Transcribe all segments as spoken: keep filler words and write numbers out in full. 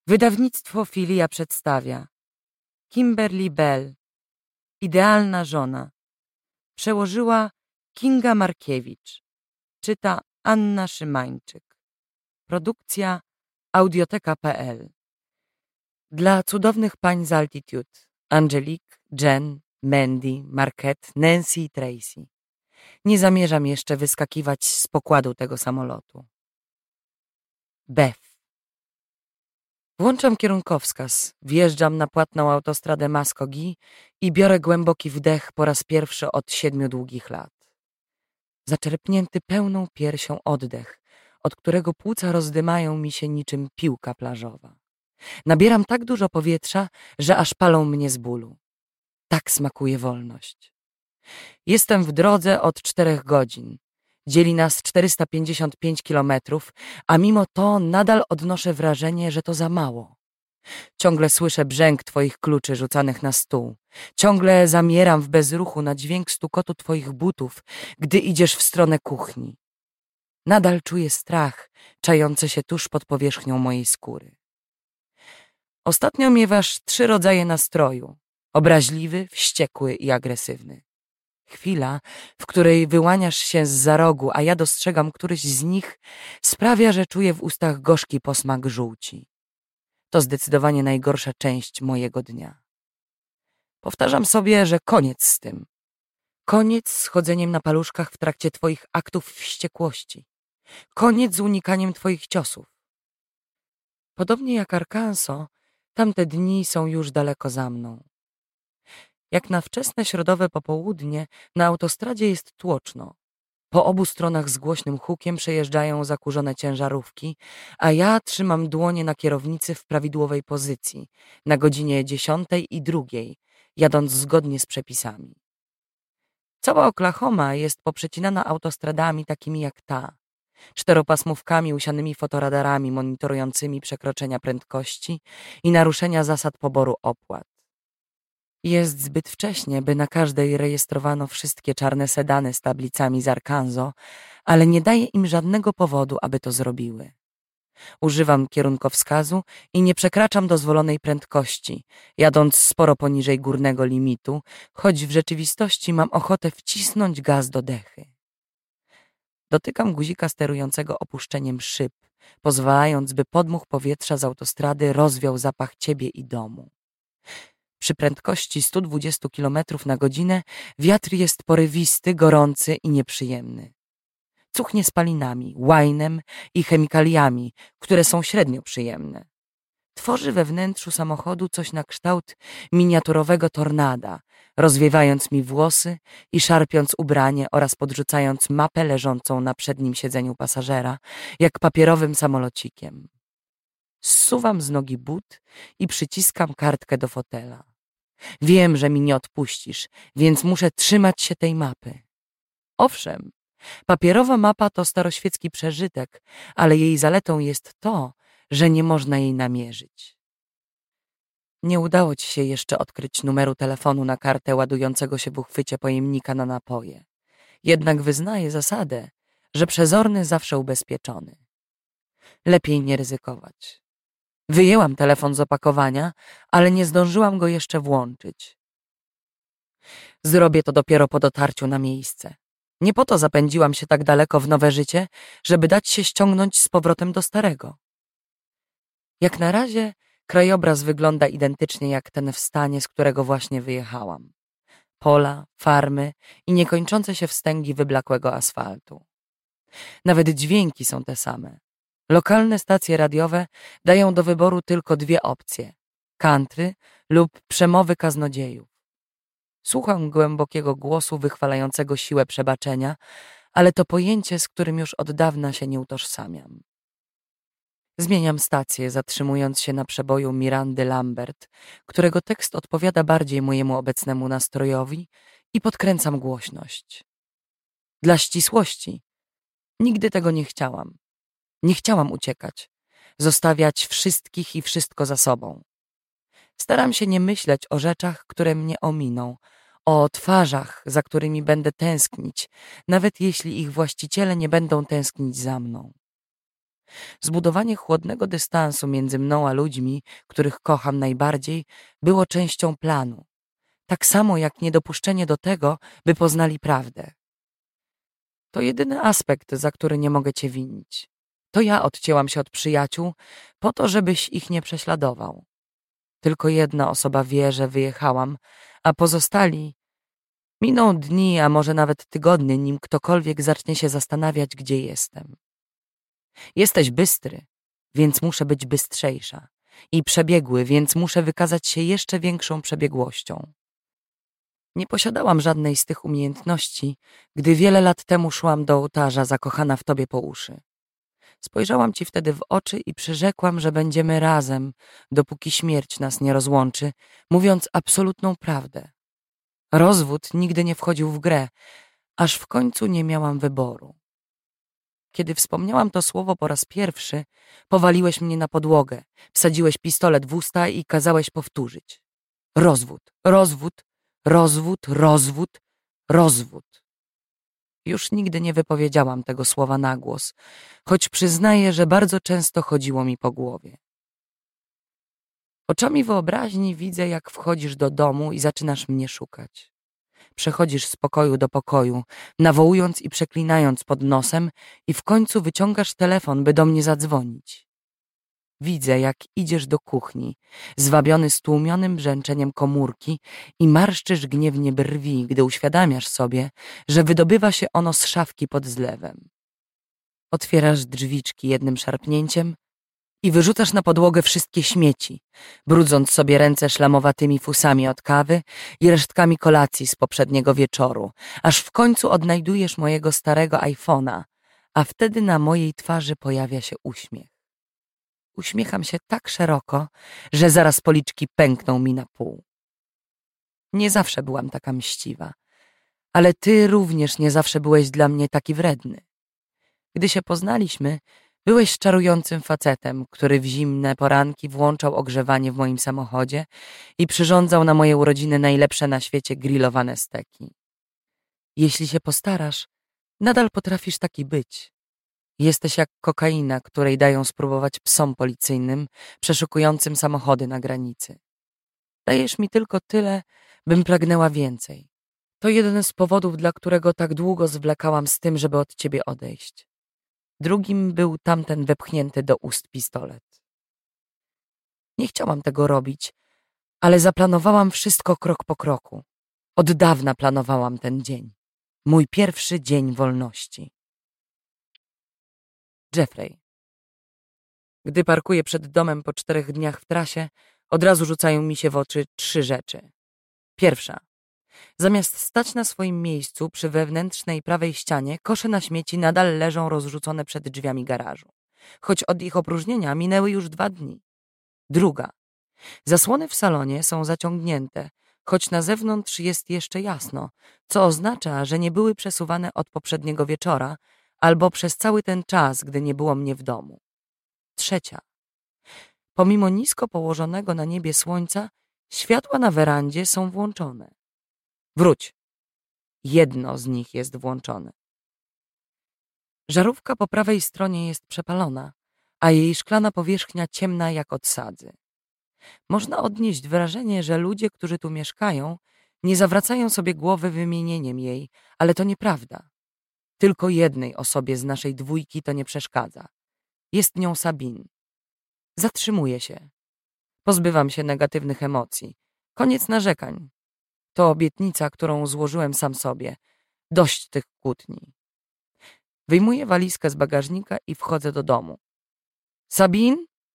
Wydawnictwo Filia przedstawia Kimberly Bell, Idealna żona. Przełożyła Kinga Markiewicz. Czyta Anna Szymańczyk. Produkcja audioteka kropka pe el. Dla cudownych pań z Altitude: Angelique, Jen, Mandy, Marquette, Nancy i Tracy. Nie zamierzam jeszcze wyskakiwać z pokładu tego samolotu. Beth. Włączam kierunkowskaz, wjeżdżam na płatną autostradę Muskogee i biorę głęboki wdech po raz pierwszy od siedmiu długich lat. Zaczerpnięty pełną piersią oddech, od którego płuca rozdymają mi się niczym piłka plażowa. Nabieram tak dużo powietrza, że aż palą mnie z bólu. Tak smakuje wolność. Jestem w drodze od czterech godzin. Dzieli nas czterysta pięćdziesiąt pięć kilometrów, a mimo to nadal odnoszę wrażenie, że to za mało. Ciągle słyszę brzęk twoich kluczy rzucanych na stół. Ciągle zamieram w bezruchu na dźwięk stukotu twoich butów, gdy idziesz w stronę kuchni. Nadal czuję strach czający się tuż pod powierzchnią mojej skóry. Ostatnio miewasz trzy rodzaje nastroju: obraźliwy, wściekły i agresywny. Chwila, w której wyłaniasz się zza rogu, a ja dostrzegam któryś z nich, sprawia, że czuję w ustach gorzki posmak żółci. To zdecydowanie najgorsza część mojego dnia. Powtarzam sobie, że koniec z tym. Koniec z chodzeniem na paluszkach w trakcie twoich aktów wściekłości. Koniec z unikaniem twoich ciosów. Podobnie jak Arkansas, tamte dni są już daleko za mną. Jak na wczesne środowe popołudnie, na autostradzie jest tłoczno. Po obu stronach z głośnym hukiem przejeżdżają zakurzone ciężarówki, a ja trzymam dłonie na kierownicy w prawidłowej pozycji, na godzinie dziesiątej i drugiej, jadąc zgodnie z przepisami. Cała Oklahoma jest poprzecinana autostradami takimi jak ta, czteropasmówkami usianymi fotoradarami monitorującymi przekroczenia prędkości i naruszenia zasad poboru opłat. Jest zbyt wcześnie, by na każdej rejestrowano wszystkie czarne sedany z tablicami z Arkansas, ale nie daje im żadnego powodu, aby to zrobiły. Używam kierunkowskazu i nie przekraczam dozwolonej prędkości, jadąc sporo poniżej górnego limitu, choć w rzeczywistości mam ochotę wcisnąć gaz do dechy. Dotykam guzika sterującego opuszczeniem szyb, pozwalając, by podmuch powietrza z autostrady rozwiał zapach ciebie i domu. Przy prędkości stu dwudziestu kilometrów na godzinę wiatr jest porywisty, gorący i nieprzyjemny. Cuchnie spalinami, łajnem i chemikaliami, które są średnio przyjemne. Tworzy we wnętrzu samochodu coś na kształt miniaturowego tornada, rozwiewając mi włosy i szarpiąc ubranie oraz podrzucając mapę leżącą na przednim siedzeniu pasażera, jak papierowym samolocikiem. Zsuwam z nogi but i przyciskam kartkę do fotela. Wiem, że mi nie odpuścisz, więc muszę trzymać się tej mapy. Owszem, papierowa mapa to staroświecki przeżytek, ale jej zaletą jest to, że nie można jej namierzyć. Nie udało ci się jeszcze odkryć numeru telefonu na kartę ładującego się w uchwycie pojemnika na napoje. Jednak wyznaję zasadę, że przezorny zawsze ubezpieczony. Lepiej nie ryzykować. Wyjęłam telefon z opakowania, ale nie zdążyłam go jeszcze włączyć. Zrobię to dopiero po dotarciu na miejsce. Nie po to zapędziłam się tak daleko w nowe życie, żeby dać się ściągnąć z powrotem do starego. Jak na razie krajobraz wygląda identycznie jak ten w stanie, z którego właśnie wyjechałam. Pola, farmy i niekończące się wstęgi wyblakłego asfaltu. Nawet dźwięki są te same. Lokalne stacje radiowe dają do wyboru tylko dwie opcje: country lub przemowy kaznodziejów. Słucham głębokiego głosu wychwalającego siłę przebaczenia, ale to pojęcie, z którym już od dawna się nie utożsamiam. Zmieniam stację, zatrzymując się na przeboju Mirandy Lambert, którego tekst odpowiada bardziej mojemu obecnemu nastrojowi, i podkręcam głośność. Dla ścisłości, nigdy tego nie chciałam. Nie chciałam uciekać, zostawiać wszystkich i wszystko za sobą. Staram się nie myśleć o rzeczach, które mnie ominą, o twarzach, za którymi będę tęsknić, nawet jeśli ich właściciele nie będą tęsknić za mną. Zbudowanie chłodnego dystansu między mną a ludźmi, których kocham najbardziej, było częścią planu. Tak samo jak niedopuszczenie do tego, by poznali prawdę. To jedyny aspekt, za który nie mogę cię winić. To ja odcięłam się od przyjaciół po to, żebyś ich nie prześladował. Tylko jedna osoba wie, że wyjechałam, a pozostali... Miną dni, a może nawet tygodnie, nim ktokolwiek zacznie się zastanawiać, gdzie jestem. Jesteś bystry, więc muszę być bystrzejsza. I przebiegły, więc muszę wykazać się jeszcze większą przebiegłością. Nie posiadałam żadnej z tych umiejętności, gdy wiele lat temu szłam do ołtarza zakochana w tobie po uszy. Spojrzałam ci wtedy w oczy i przyrzekłam, że będziemy razem, dopóki śmierć nas nie rozłączy, mówiąc absolutną prawdę. Rozwód nigdy nie wchodził w grę, aż w końcu nie miałam wyboru. Kiedy wspomniałam to słowo po raz pierwszy, powaliłeś mnie na podłogę, wsadziłeś pistolet w usta i kazałeś powtórzyć. Rozwód, rozwód, rozwód, rozwód, rozwód. Już nigdy nie wypowiedziałam tego słowa na głos, choć przyznaję, że bardzo często chodziło mi po głowie. Oczami wyobraźni widzę, jak wchodzisz do domu i zaczynasz mnie szukać. Przechodzisz z pokoju do pokoju, nawołując i przeklinając pod nosem i w końcu wyciągasz telefon, by do mnie zadzwonić. Widzę, jak idziesz do kuchni, zwabiony stłumionym brzęczeniem komórki i marszczysz gniewnie brwi, gdy uświadamiasz sobie, że wydobywa się ono z szafki pod zlewem. Otwierasz drzwiczki jednym szarpnięciem i wyrzucasz na podłogę wszystkie śmieci, brudząc sobie ręce szlamowatymi fusami od kawy i resztkami kolacji z poprzedniego wieczoru, aż w końcu odnajdujesz mojego starego iPhone'a, a wtedy na mojej twarzy pojawia się uśmiech. Uśmiecham się tak szeroko, że zaraz policzki pękną mi na pół. Nie zawsze byłam taka mściwa, ale ty również nie zawsze byłeś dla mnie taki wredny. Gdy się poznaliśmy, byłeś czarującym facetem, który w zimne poranki włączał ogrzewanie w moim samochodzie i przyrządzał na moje urodziny najlepsze na świecie grillowane steki. Jeśli się postarasz, nadal potrafisz taki być. Jesteś jak kokaina, której dają spróbować psom policyjnym, przeszukującym samochody na granicy. Dajesz mi tylko tyle, bym pragnęła więcej. To jeden z powodów, dla którego tak długo zwlekałam z tym, żeby od ciebie odejść. Drugim był tamten wepchnięty do ust pistolet. Nie chciałam tego robić, ale zaplanowałam wszystko krok po kroku. Od dawna planowałam ten dzień. Mój pierwszy dzień wolności. Jeffrey. Gdy parkuję przed domem po czterech dniach w trasie, od razu rzucają mi się w oczy trzy rzeczy. Pierwsza. Zamiast stać na swoim miejscu przy wewnętrznej prawej ścianie, kosze na śmieci nadal leżą rozrzucone przed drzwiami garażu. Choć od ich opróżnienia minęły już dwa dni. Druga. Zasłony w salonie są zaciągnięte, choć na zewnątrz jest jeszcze jasno, co oznacza, że nie były przesuwane od poprzedniego wieczora albo przez cały ten czas, gdy nie było mnie w domu. Trzecia. Pomimo nisko położonego na niebie słońca, światła na werandzie są włączone. Wróć. Jedno z nich jest włączone. Żarówka po prawej stronie jest przepalona, a jej szklana powierzchnia ciemna jak od sadzy. Można odnieść wrażenie, że ludzie, którzy tu mieszkają, nie zawracają sobie głowy wymienieniem jej, ale to nieprawda. Tylko jednej osobie z naszej dwójki to nie przeszkadza. Jest nią Sabine. Zatrzymuję się. Pozbywam się negatywnych emocji. Koniec narzekań. To obietnica, którą złożyłem sam sobie. Dość tych kłótni. Wyjmuję walizkę z bagażnika i wchodzę do domu. Sabine?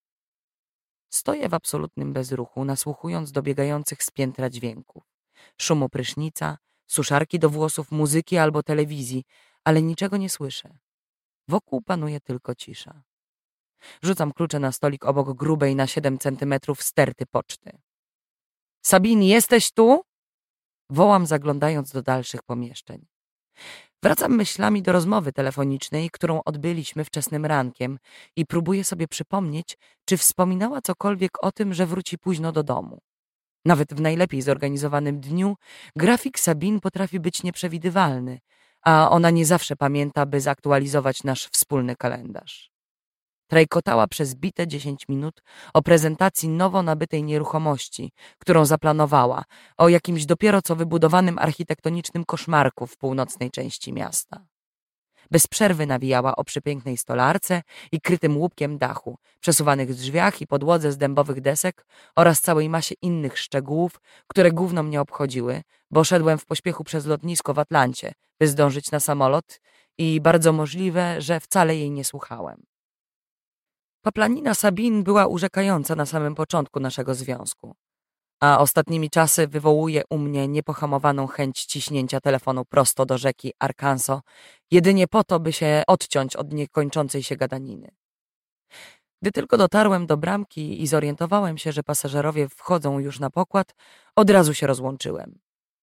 Stoję w absolutnym bezruchu, nasłuchując dobiegających z piętra dźwięków. Szumu prysznica, suszarki do włosów, muzyki albo telewizji, ale niczego nie słyszę. Wokół panuje tylko cisza. Rzucam klucze na stolik obok grubej na siedem centymetrów sterty poczty. Sabine, jesteś tu? Wołam, zaglądając do dalszych pomieszczeń. Wracam myślami do rozmowy telefonicznej, którą odbyliśmy wczesnym rankiem i próbuję sobie przypomnieć, czy wspominała cokolwiek o tym, że wróci późno do domu. Nawet w najlepiej zorganizowanym dniu grafik Sabine potrafi być nieprzewidywalny, a ona nie zawsze pamięta, by zaktualizować nasz wspólny kalendarz. Trajkotała przez bite dziesięć minut o prezentacji nowo nabytej nieruchomości, którą zaplanowała, o jakimś dopiero co wybudowanym architektonicznym koszmarku w północnej części miasta. Bez przerwy nawijała o przepięknej stolarce i krytym łupkiem dachu, przesuwanych drzwiach i podłodze z dębowych desek oraz całej masie innych szczegółów, które gówno mnie obchodziły, bo szedłem w pośpiechu przez lotnisko w Atlancie, by zdążyć na samolot i bardzo możliwe, że wcale jej nie słuchałem. Paplanina Sabine była urzekająca na samym początku naszego związku, a ostatnimi czasy wywołuje u mnie niepohamowaną chęć ciśnięcia telefonu prosto do rzeki Arkansas, jedynie po to, by się odciąć od niekończącej się gadaniny. Gdy tylko dotarłem do bramki i zorientowałem się, że pasażerowie wchodzą już na pokład, od razu się rozłączyłem.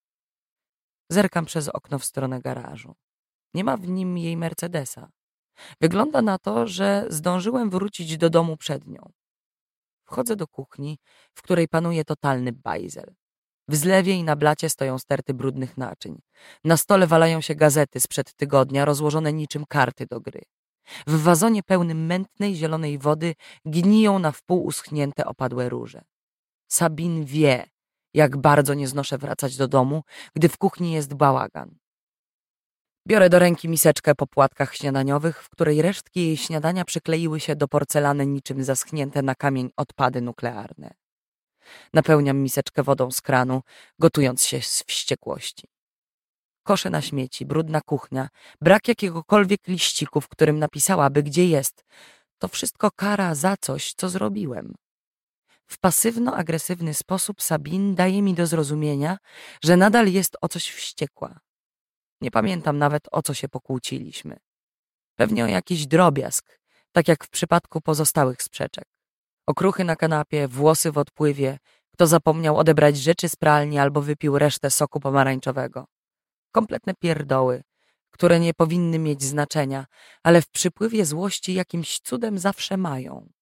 Zerkam przez okno w stronę garażu. Nie ma w nim jej Mercedesa. Wygląda na to, że zdążyłem wrócić do domu przed nią. Wchodzę do kuchni, w której panuje totalny bajzel. W zlewie i na blacie stoją sterty brudnych naczyń. Na stole walają się gazety sprzed tygodnia, rozłożone niczym karty do gry. W wazonie pełnym mętnej, zielonej wody gniją na wpół uschnięte opadłe róże. Sabine wie, jak bardzo nie znoszę wracać do domu, gdy w kuchni jest bałagan. Biorę do ręki miseczkę po płatkach śniadaniowych, w której resztki jej śniadania przykleiły się do porcelany niczym zaschnięte na kamień odpady nuklearne. Napełniam miseczkę wodą z kranu, gotując się z wściekłości. Kosze na śmieci, brudna kuchnia, brak jakiegokolwiek liściku, w którym napisałaby, gdzie jest. To wszystko kara za coś, co zrobiłem. W pasywno-agresywny sposób Sabine daje mi do zrozumienia, że nadal jest o coś wściekła. Nie pamiętam nawet, o co się pokłóciliśmy. Pewnie o jakiś drobiazg, tak jak w przypadku pozostałych sprzeczek. Okruchy na kanapie, włosy w odpływie, kto zapomniał odebrać rzeczy z pralni albo wypił resztę soku pomarańczowego. Kompletne pierdoły, które nie powinny mieć znaczenia, ale w przypływie złości jakimś cudem zawsze mają.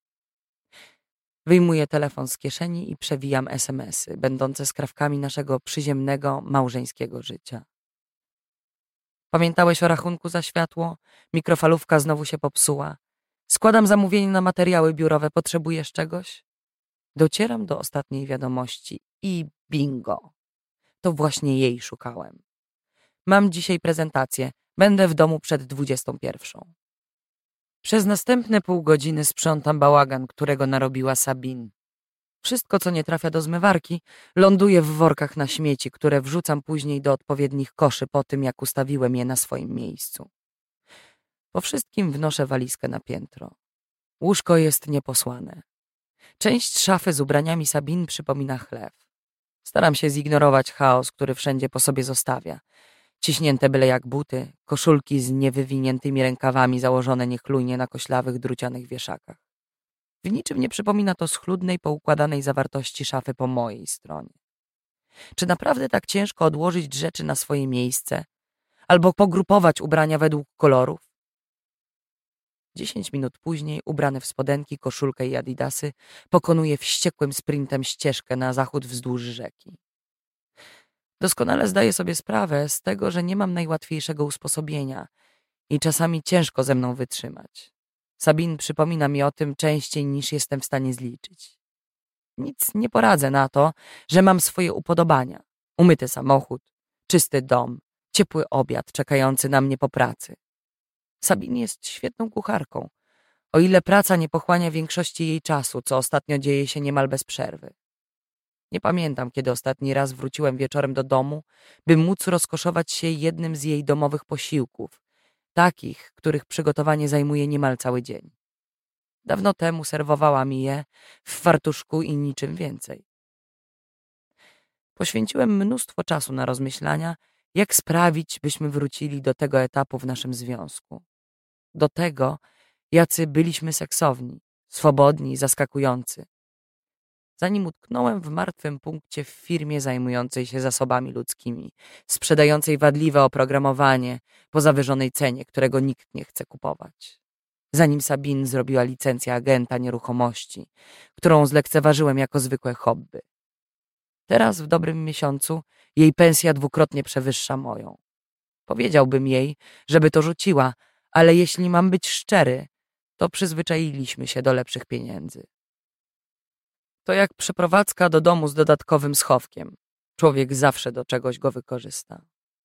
Wyjmuję telefon z kieszeni i przewijam esemesy, będące skrawkami naszego przyziemnego, małżeńskiego życia. Pamiętałeś o rachunku za światło? Mikrofalówka znowu się popsuła. Składam zamówienie na materiały biurowe. Potrzebujesz czegoś? Docieram do ostatniej wiadomości i bingo. To właśnie jej szukałem. Mam dzisiaj prezentację. Będę w domu przed dwudziestą pierwszą. Przez następne pół godziny sprzątam bałagan, którego narobiła Sabine. Wszystko, co nie trafia do zmywarki, ląduje w workach na śmieci, które wrzucam później do odpowiednich koszy po tym, jak ustawiłem je na swoim miejscu. Po wszystkim wnoszę walizkę na piętro. Łóżko jest nieposłane. Część szafy z ubraniami Sabine przypomina chlew. Staram się zignorować chaos, który wszędzie po sobie zostawia. Ciśnięte byle jak buty, koszulki z niewywiniętymi rękawami założone niechlujnie na koślawych, drucianych wieszakach. W niczym nie przypomina to schludnej, poukładanej zawartości szafy po mojej stronie. Czy naprawdę tak ciężko odłożyć rzeczy na swoje miejsce? Albo pogrupować ubrania według kolorów? Dziesięć minut później, ubrany w spodenki, koszulkę i adidasy, pokonuje wściekłym sprintem ścieżkę na zachód wzdłuż rzeki. Doskonale zdaję sobie sprawę z tego, że nie mam najłatwiejszego usposobienia i czasami ciężko ze mną wytrzymać. Sabine przypomina mi o tym częściej niż jestem w stanie zliczyć. Nic nie poradzę na to, że mam swoje upodobania. Umyty samochód, czysty dom, ciepły obiad czekający na mnie po pracy. Sabine jest świetną kucharką, o ile praca nie pochłania większości jej czasu, co ostatnio dzieje się niemal bez przerwy. Nie pamiętam, kiedy ostatni raz wróciłem wieczorem do domu, by móc rozkoszować się jednym z jej domowych posiłków, takich, których przygotowanie zajmuje niemal cały dzień. Dawno temu serwowała mi je w fartuszku i niczym więcej. Poświęciłem mnóstwo czasu na rozmyślania, jak sprawić, byśmy wrócili do tego etapu w naszym związku. Do tego, jacy byliśmy seksowni, swobodni i zaskakujący. Zanim utknąłem w martwym punkcie w firmie zajmującej się zasobami ludzkimi, sprzedającej wadliwe oprogramowanie po zawyżonej cenie, którego nikt nie chce kupować. Zanim Sabine zrobiła licencję agenta nieruchomości, którą zlekceważyłem jako zwykłe hobby. Teraz w dobrym miesiącu jej pensja dwukrotnie przewyższa moją. Powiedziałbym jej, żeby to rzuciła, ale jeśli mam być szczery, to przyzwyczailiśmy się do lepszych pieniędzy. To jak przeprowadzka do domu z dodatkowym schowkiem. Człowiek zawsze do czegoś go wykorzysta.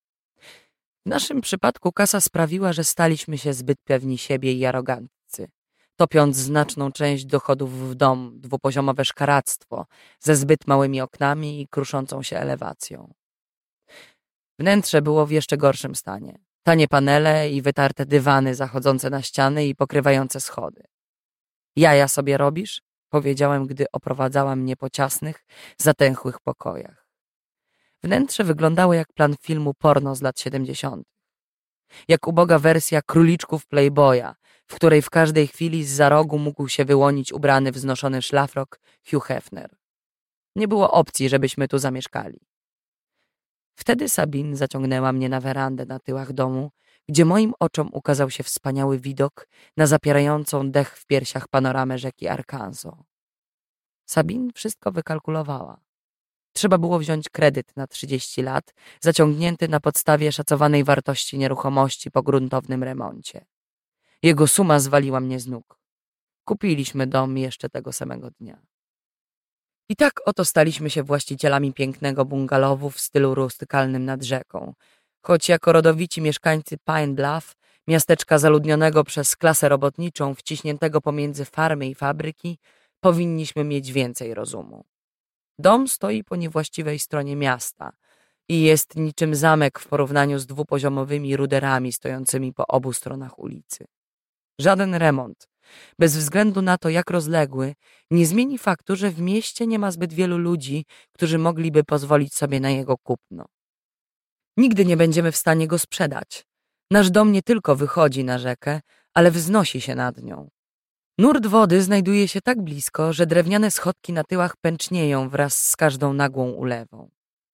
W naszym przypadku kasa sprawiła, że staliśmy się zbyt pewni siebie i aroganccy, topiąc znaczną część dochodów w dom, dwupoziomowe szkaractwo ze zbyt małymi oknami i kruszącą się elewacją. Wnętrze było w jeszcze gorszym stanie. Tanie panele i wytarte dywany zachodzące na ściany i pokrywające schody. Jaja sobie robisz? Powiedziałem, gdy oprowadzała mnie po ciasnych, zatęchłych pokojach. Wnętrze wyglądało jak plan filmu porno z lat siedemdziesiątych. Jak uboga wersja króliczków Playboya, w której w każdej chwili zza rogu mógł się wyłonić ubrany w znoszony szlafrok Hugh Hefner. Nie było opcji, żebyśmy tu zamieszkali. Wtedy Sabine zaciągnęła mnie na werandę na tyłach domu, gdzie moim oczom ukazał się wspaniały widok na zapierającą dech w piersiach panoramę rzeki Arkansas. Sabine wszystko wykalkulowała. Trzeba było wziąć kredyt na trzydzieści lat, zaciągnięty na podstawie szacowanej wartości nieruchomości po gruntownym remoncie. Jego suma zwaliła mnie z nóg. Kupiliśmy dom jeszcze tego samego dnia. I tak oto staliśmy się właścicielami pięknego bungalowu w stylu rustykalnym nad rzeką, choć jako rodowici mieszkańcy Pine Bluff, miasteczka zaludnionego przez klasę robotniczą wciśniętego pomiędzy farmy i fabryki, powinniśmy mieć więcej rozumu. Dom stoi po niewłaściwej stronie miasta i jest niczym zamek w porównaniu z dwupoziomowymi ruderami stojącymi po obu stronach ulicy. Żaden remont, bez względu na to, jak rozległy, nie zmieni faktu, że w mieście nie ma zbyt wielu ludzi, którzy mogliby pozwolić sobie na jego kupno. Nigdy nie będziemy w stanie go sprzedać. Nasz dom nie tylko wychodzi na rzekę, ale wznosi się nad nią. Nurt wody znajduje się tak blisko, że drewniane schodki na tyłach pęcznieją wraz z każdą nagłą ulewą.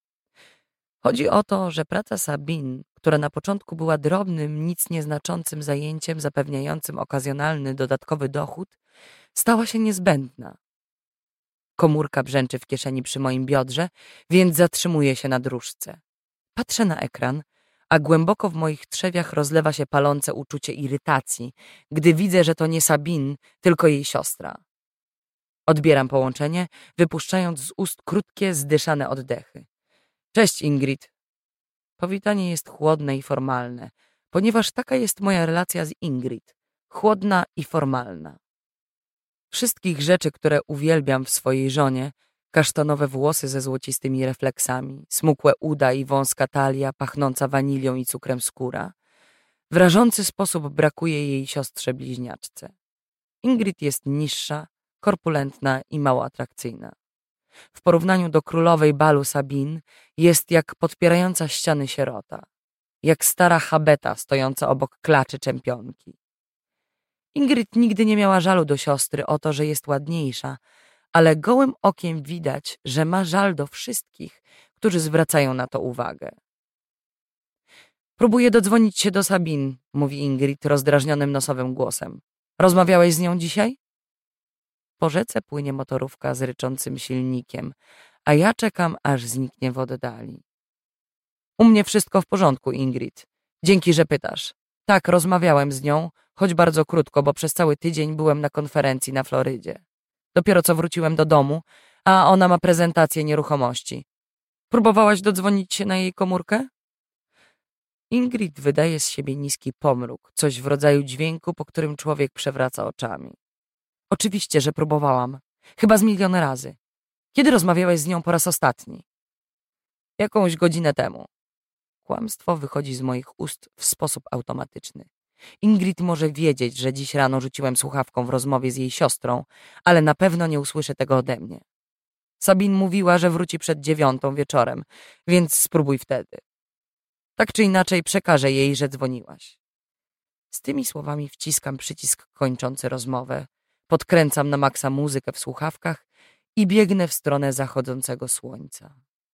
Chodzi o to, że praca Sabine, która na początku była drobnym, nic nieznaczącym zajęciem zapewniającym okazjonalny dodatkowy dochód, stała się niezbędna. Komórka brzęczy w kieszeni przy moim biodrze, więc zatrzymuję się na dróżce. Patrzę na ekran, a głęboko w moich trzewiach rozlewa się palące uczucie irytacji, gdy widzę, że to nie Sabine, tylko jej siostra. Odbieram połączenie, wypuszczając z ust krótkie, zdyszane oddechy. Cześć, Ingrid. Powitanie jest chłodne i formalne, ponieważ taka jest moja relacja z Ingrid. Chłodna i formalna. Wszystkich rzeczy, które uwielbiam w swojej żonie, kasztanowe włosy ze złocistymi refleksami, smukłe uda i wąska talia pachnąca wanilią i cukrem skóra, w rażący sposób brakuje jej siostrze bliźniaczce. Ingrid jest niższa, korpulentna i mało atrakcyjna. W porównaniu do królowej balu Sabine jest jak podpierająca ściany sierota, jak stara habeta stojąca obok klaczy czempionki. Ingrid nigdy nie miała żalu do siostry o to, że jest ładniejsza, ale gołym okiem widać, że ma żal do wszystkich, którzy zwracają na to uwagę. Próbuję dodzwonić się do Sabine, mówi Ingrid rozdrażnionym nosowym głosem. Rozmawiałeś z nią dzisiaj? Po rzece płynie motorówka z ryczącym silnikiem, a ja czekam, aż zniknie w oddali. U mnie wszystko w porządku, Ingrid. Dzięki, że pytasz. Tak, rozmawiałem z nią, choć bardzo krótko, bo przez cały tydzień byłem na konferencji na Florydzie. Dopiero co wróciłem do domu, a ona ma prezentację nieruchomości. Próbowałaś dodzwonić się na jej komórkę? Ingrid wydaje z siebie niski pomruk, coś w rodzaju dźwięku, po którym człowiek przewraca oczami. Oczywiście, że próbowałam. Chyba z milion razy. Kiedy rozmawiałeś z nią po raz ostatni? Jakąś godzinę temu. Kłamstwo wychodzi z moich ust w sposób automatyczny. Ingrid może wiedzieć, że dziś rano rzuciłem słuchawką w rozmowie z jej siostrą, ale na pewno nie usłyszy tego ode mnie. Sabine mówiła, że wróci przed dziewiątą wieczorem, więc spróbuj wtedy. Tak czy inaczej przekażę jej, że dzwoniłaś. Z tymi słowami wciskam przycisk kończący rozmowę, podkręcam na maksa muzykę w słuchawkach i biegnę w stronę zachodzącego słońca.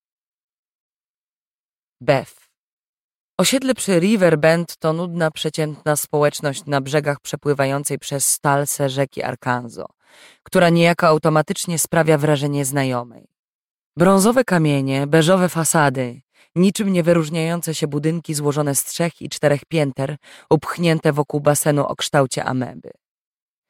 Beth. Osiedle przy River Bend to nudna, przeciętna społeczność na brzegach przepływającej przez stalce rzeki Arkansas, która niejako automatycznie sprawia wrażenie znajomej. Brązowe kamienie, beżowe fasady, niczym nie wyróżniające się budynki złożone z trzech i czterech pięter, upchnięte wokół basenu o kształcie ameby.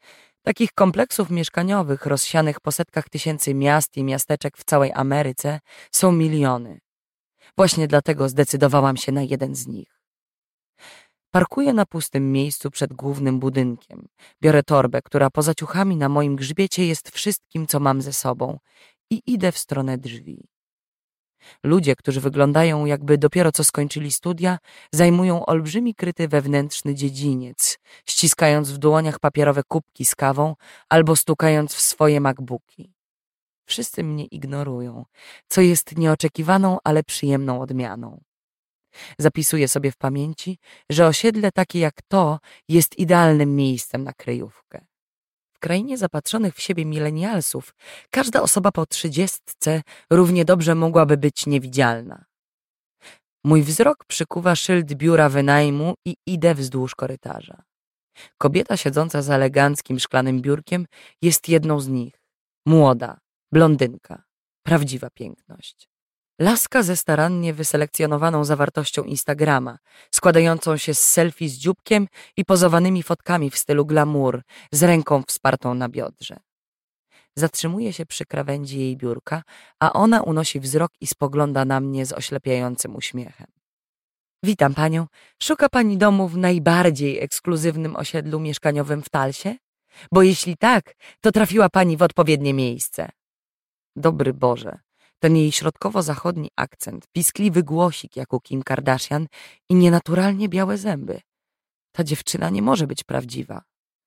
Takich kompleksów mieszkaniowych rozsianych po setkach tysięcy miast i miasteczek w całej Ameryce są miliony. Właśnie dlatego zdecydowałam się na jeden z nich. Parkuję na pustym miejscu przed głównym budynkiem. Biorę torbę, która poza ciuchami na moim grzbiecie jest wszystkim, co mam ze sobą, i idę w stronę drzwi. Ludzie, którzy wyglądają, jakby dopiero co skończyli studia, zajmują olbrzymi kryty wewnętrzny dziedziniec, ściskając w dłoniach papierowe kubki z kawą albo stukając w swoje MacBooki. Wszyscy mnie ignorują, co jest nieoczekiwaną, ale przyjemną odmianą. Zapisuję sobie w pamięci, że osiedle takie jak to jest idealnym miejscem na kryjówkę. W krainie zapatrzonych w siebie milenialsów każda osoba po trzydziestce równie dobrze mogłaby być niewidzialna. Mój wzrok przykuwa szyld biura wynajmu i idę wzdłuż korytarza. Kobieta siedząca za eleganckim szklanym biurkiem jest jedną z nich. Młoda, blondynka, prawdziwa piękność. Laska ze starannie wyselekcjonowaną zawartością Instagrama, składającą się z selfie z dzióbkiem i pozowanymi fotkami w stylu glamour, z ręką wspartą na biodrze. Zatrzymuje się przy krawędzi jej biurka, a ona unosi wzrok i spogląda na mnie z oślepiającym uśmiechem. Witam panią. Szuka pani domu w najbardziej ekskluzywnym osiedlu mieszkaniowym w Talsie? Bo jeśli tak, to trafiła pani w odpowiednie miejsce. Dobry Boże. Ten jej środkowo-zachodni akcent, piskliwy głosik jak u Kim Kardashian i nienaturalnie białe zęby. Ta dziewczyna nie może być prawdziwa.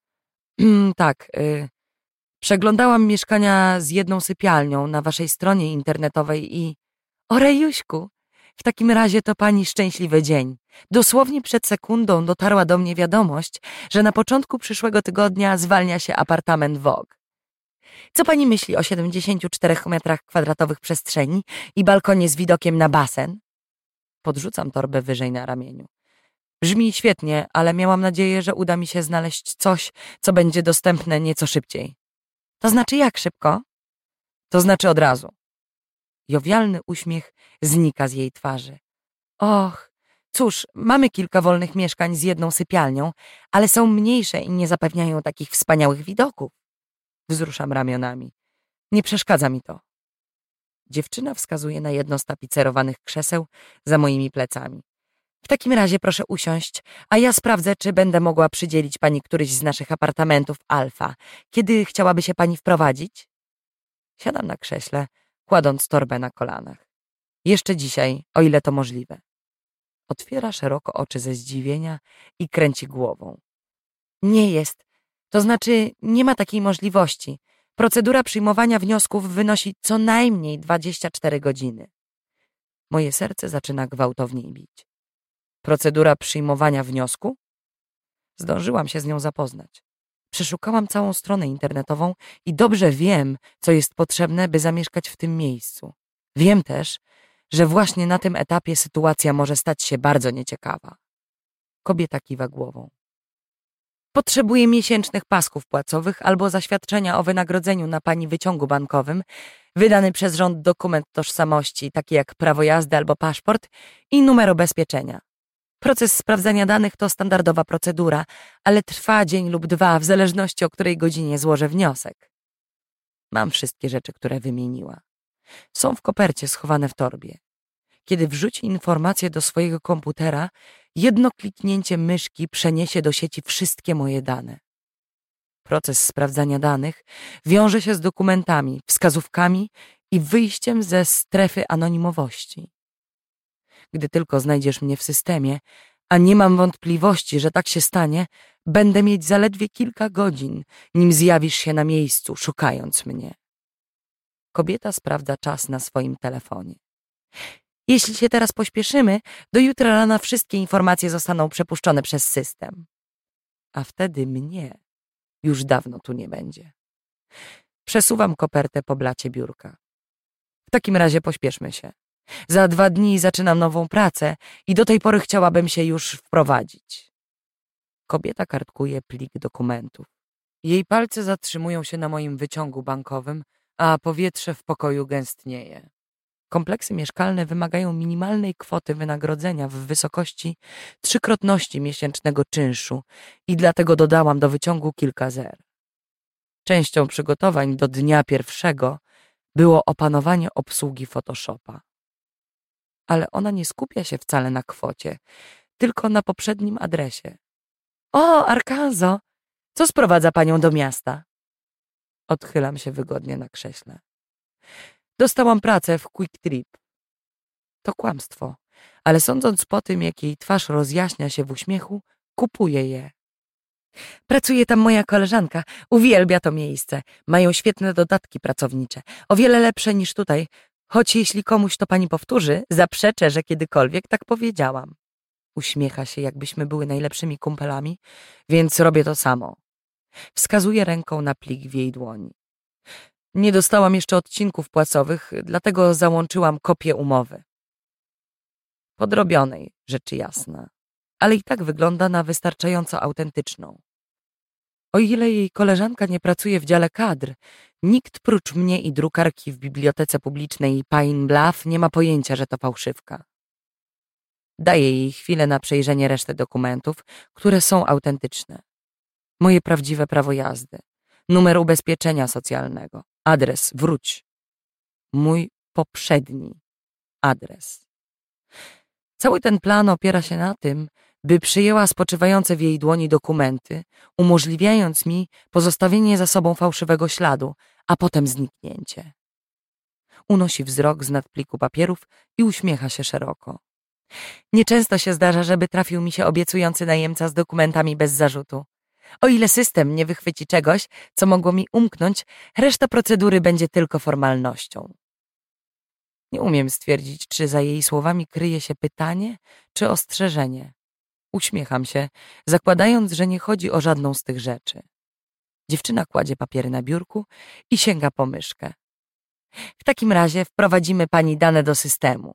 tak, y, przeglądałam mieszkania z jedną sypialnią na waszej stronie internetowej i... O Rejuśku, w takim razie to pani szczęśliwy dzień. Dosłownie przed sekundą dotarła do mnie wiadomość, że na początku przyszłego tygodnia zwalnia się apartament Vogue. Co pani myśli o siedemdziesięciu czterech metrach kwadratowych przestrzeni i balkonie z widokiem na basen? Podrzucam torbę wyżej na ramieniu. Brzmi świetnie, ale miałam nadzieję, że uda mi się znaleźć coś, co będzie dostępne nieco szybciej. To znaczy jak szybko? To znaczy od razu. Jowialny uśmiech znika z jej twarzy. Och, cóż, mamy kilka wolnych mieszkań z jedną sypialnią, ale są mniejsze i nie zapewniają takich wspaniałych widoków. Wzruszam ramionami. Nie przeszkadza mi to. Dziewczyna wskazuje na jedno z tapicerowanych krzeseł za moimi plecami. W takim razie proszę usiąść, a ja sprawdzę, czy będę mogła przydzielić pani któryś z naszych apartamentów Alfa. Kiedy chciałaby się pani wprowadzić? Siadam na krześle, kładąc torbę na kolanach. Jeszcze dzisiaj, o ile to możliwe. Otwiera szeroko oczy ze zdziwienia i kręci głową. Nie jest. To znaczy, nie ma takiej możliwości. Procedura przyjmowania wniosków wynosi co najmniej dwadzieścia cztery godziny. Moje serce zaczyna gwałtowniej bić. Procedura przyjmowania wniosku? Zdążyłam się z nią zapoznać. Przeszukałam całą stronę internetową i dobrze wiem, co jest potrzebne, by zamieszkać w tym miejscu. Wiem też, że właśnie na tym etapie sytuacja może stać się bardzo nieciekawa. Kobieta kiwa głową. Potrzebuję miesięcznych pasków płacowych albo zaświadczenia o wynagrodzeniu na pani wyciągu bankowym, wydany przez rząd dokument tożsamości, taki jak prawo jazdy albo paszport i numer ubezpieczenia. Proces sprawdzania danych to standardowa procedura, ale trwa dzień lub dwa, w zależności o której godzinie złożę wniosek. Mam wszystkie rzeczy, które wymieniła. Są w kopercie schowane w torbie. Kiedy wrzuci informacje do swojego komputera, jedno kliknięcie myszki przeniesie do sieci wszystkie moje dane. Proces sprawdzania danych wiąże się z dokumentami, wskazówkami i wyjściem ze strefy anonimowości. Gdy tylko znajdziesz mnie w systemie, a nie mam wątpliwości, że tak się stanie, będę mieć zaledwie kilka godzin, nim zjawisz się na miejscu, szukając mnie. Kobieta sprawdza czas na swoim telefonie. Jeśli się teraz pośpieszymy, do jutra rana wszystkie informacje zostaną przepuszczone przez system. A wtedy mnie już dawno tu nie będzie. Przesuwam kopertę po blacie biurka. W takim razie pośpieszmy się. Za dwa dni zaczynam nową pracę i do tej pory chciałabym się już wprowadzić. Kobieta kartkuje plik dokumentów. Jej palce zatrzymują się na moim wyciągu bankowym, a powietrze w pokoju gęstnieje. Kompleksy mieszkalne wymagają minimalnej kwoty wynagrodzenia w wysokości trzykrotności miesięcznego czynszu i dlatego dodałam do wyciągu kilka zer. Częścią przygotowań do dnia pierwszego było opanowanie obsługi Photoshopa. Ale ona nie skupia się wcale na kwocie, tylko na poprzednim adresie. O, Arkanzo, co sprowadza panią do miasta? Odchylam się wygodnie na krześle. Dostałam pracę w Quick Trip. To kłamstwo, ale sądząc po tym, jak jej twarz rozjaśnia się w uśmiechu, kupuję je. Pracuje tam moja koleżanka, uwielbia to miejsce. Mają świetne dodatki pracownicze, o wiele lepsze niż tutaj, choć jeśli komuś to pani powtórzy, zaprzeczę, że kiedykolwiek tak powiedziałam. Uśmiecha się, jakbyśmy były najlepszymi kumpelami, więc robię to samo. Wskazuję ręką na plik w jej dłoni. Nie dostałam jeszcze odcinków płacowych, dlatego załączyłam kopię umowy. Podrobionej, rzecz jasna, ale i tak wygląda na wystarczająco autentyczną. O ile jej koleżanka nie pracuje w dziale kadr, nikt prócz mnie i drukarki w bibliotece publicznej Pine Bluff nie ma pojęcia, że to fałszywka. Daję jej chwilę na przejrzenie reszty dokumentów, które są autentyczne. Moje prawdziwe prawo jazdy, numer ubezpieczenia socjalnego, adres, wróć. Mój poprzedni adres. Cały ten plan opiera się na tym, by przyjęła spoczywające w jej dłoni dokumenty, umożliwiając mi pozostawienie za sobą fałszywego śladu, a potem zniknięcie. Unosi wzrok z nad pliku papierów i uśmiecha się szeroko. Nieczęsto się zdarza, żeby trafił mi się obiecujący najemca z dokumentami bez zarzutu. O ile system nie wychwyci czegoś, co mogło mi umknąć, reszta procedury będzie tylko formalnością. Nie umiem stwierdzić, czy za jej słowami kryje się pytanie, czy ostrzeżenie. Uśmiecham się, zakładając, że nie chodzi o żadną z tych rzeczy. Dziewczyna kładzie papiery na biurku i sięga po myszkę. W takim razie wprowadzimy pani dane do systemu.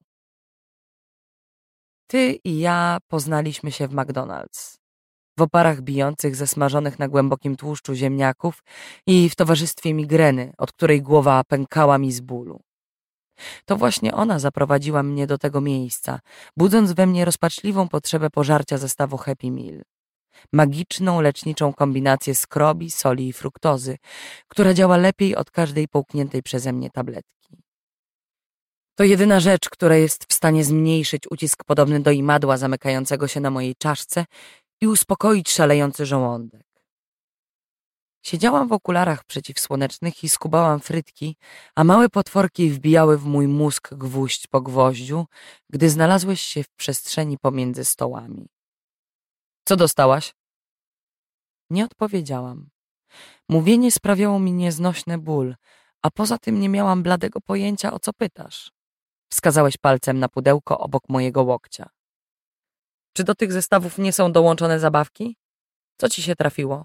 Ty i ja poznaliśmy się w McDonald's. W oparach bijących ze smażonych na głębokim tłuszczu ziemniaków i w towarzystwie migreny, od której głowa pękała mi z bólu. To właśnie ona zaprowadziła mnie do tego miejsca, budząc we mnie rozpaczliwą potrzebę pożarcia zestawu Happy Meal. Magiczną, leczniczą kombinację skrobi, soli i fruktozy, która działa lepiej od każdej połkniętej przeze mnie tabletki. To jedyna rzecz, która jest w stanie zmniejszyć ucisk podobny do imadła zamykającego się na mojej czaszce i uspokoić szalejący żołądek. Siedziałam w okularach przeciwsłonecznych i skubałam frytki, a małe potworki wbijały w mój mózg gwóźdź po gwoździu, gdy znalazłeś się w przestrzeni pomiędzy stołami. Co dostałaś? Nie odpowiedziałam. Mówienie sprawiało mi nieznośny ból, a poza tym nie miałam bladego pojęcia, o co pytasz. Wskazałeś palcem na pudełko obok mojego łokcia. Czy do tych zestawów nie są dołączone zabawki? Co ci się trafiło?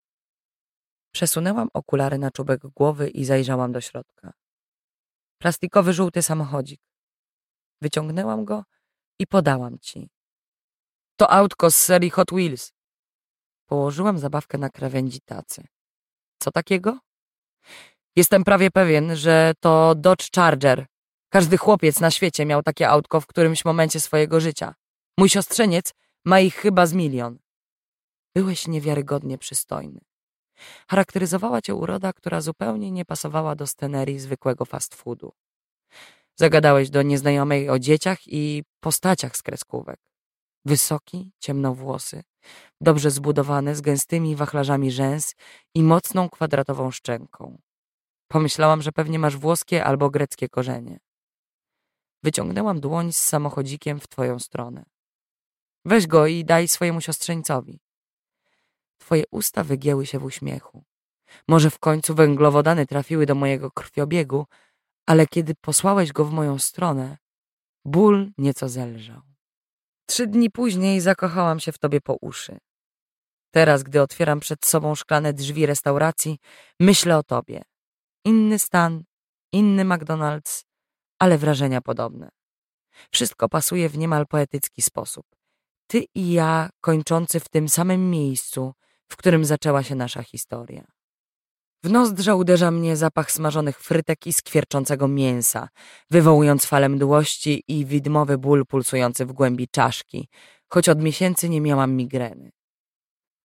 Przesunęłam okulary na czubek głowy i zajrzałam do środka. Plastikowy żółty samochodzik. Wyciągnęłam go i podałam ci. To autko z serii Hot Wheels. Położyłam zabawkę na krawędzi tacy. Co takiego? Jestem prawie pewien, że to Dodge Charger. Każdy chłopiec na świecie miał takie autko w którymś momencie swojego życia. Mój siostrzeniec ma ich chyba z milion. Byłeś niewiarygodnie przystojny. Charakteryzowała cię uroda, która zupełnie nie pasowała do scenerii zwykłego fast foodu. Zagadałeś do nieznajomej o dzieciach i postaciach z kreskówek. Wysoki, ciemnowłosy, dobrze zbudowany, z gęstymi wachlarzami rzęs i mocną kwadratową szczęką. Pomyślałam, że pewnie masz włoskie albo greckie korzenie. Wyciągnęłam dłoń z samochodzikiem w twoją stronę. Weź go i daj swojemu siostrzeńcowi. Twoje usta wygięły się w uśmiechu. Może w końcu węglowodany trafiły do mojego krwiobiegu, ale kiedy posłałeś go w moją stronę, ból nieco zelżał. Trzy dni później zakochałam się w tobie po uszy. Teraz, gdy otwieram przed sobą szklane drzwi restauracji, myślę o tobie. Inny stan, inny McDonald's, ale wrażenia podobne. Wszystko pasuje w niemal poetycki sposób. Ty i ja kończący w tym samym miejscu, w którym zaczęła się nasza historia. W nozdrza uderza mnie zapach smażonych frytek i skwierczącego mięsa, wywołując falę mdłości i widmowy ból pulsujący w głębi czaszki, choć od miesięcy nie miałam migreny.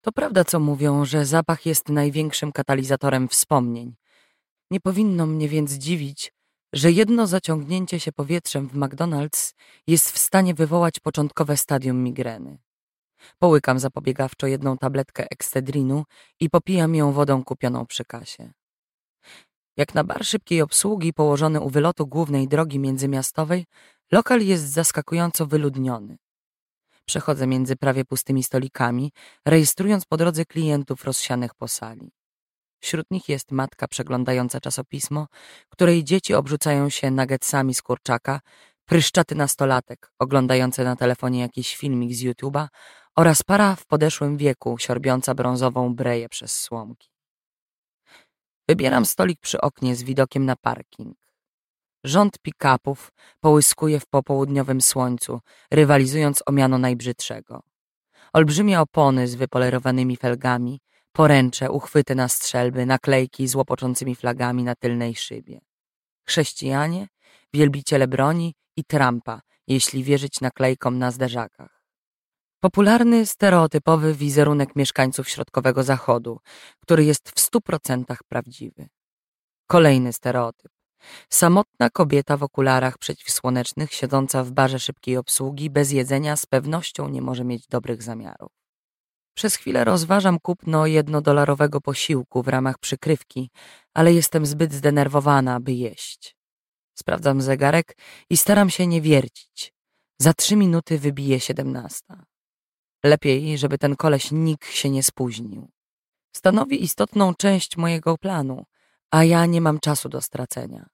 To prawda, co mówią, że zapach jest największym katalizatorem wspomnień. Nie powinno mnie więc dziwić, że jedno zaciągnięcie się powietrzem w McDonald's jest w stanie wywołać początkowe stadium migreny. Połykam zapobiegawczo jedną tabletkę ekstedrinu i popijam ją wodą kupioną przy kasie. Jak na bar szybkiej obsługi położony u wylotu głównej drogi międzymiastowej, lokal jest zaskakująco wyludniony. Przechodzę między prawie pustymi stolikami, rejestrując po drodze klientów rozsianych po sali. Wśród nich jest matka przeglądająca czasopismo, której dzieci obrzucają się nuggetsami z kurczaka, pryszczaty nastolatek oglądający na telefonie jakiś filmik z YouTube'a oraz para w podeszłym wieku siorbiąca brązową breję przez słomki. Wybieram stolik przy oknie z widokiem na parking. Rząd pick-upów połyskuje w popołudniowym słońcu, rywalizując o miano najbrzydszego. Olbrzymie opony z wypolerowanymi felgami, poręcze, uchwyty na strzelby, naklejki z łopoczącymi flagami na tylnej szybie. Chrześcijanie, wielbiciele broni i Trumpa, jeśli wierzyć naklejkom na zderzakach. Popularny, stereotypowy wizerunek mieszkańców Środkowego Zachodu, który jest w stu procentach prawdziwy. Kolejny stereotyp. Samotna kobieta w okularach przeciwsłonecznych, siedząca w barze szybkiej obsługi, bez jedzenia, z pewnością nie może mieć dobrych zamiarów. Przez chwilę rozważam kupno jednodolarowego posiłku w ramach przykrywki, ale jestem zbyt zdenerwowana, by jeść. Sprawdzam zegarek i staram się nie wiercić. Za trzy minuty wybije siedemnasta. Lepiej, żeby ten koleś nikt się nie spóźnił. Stanowi istotną część mojego planu, a ja nie mam czasu do stracenia.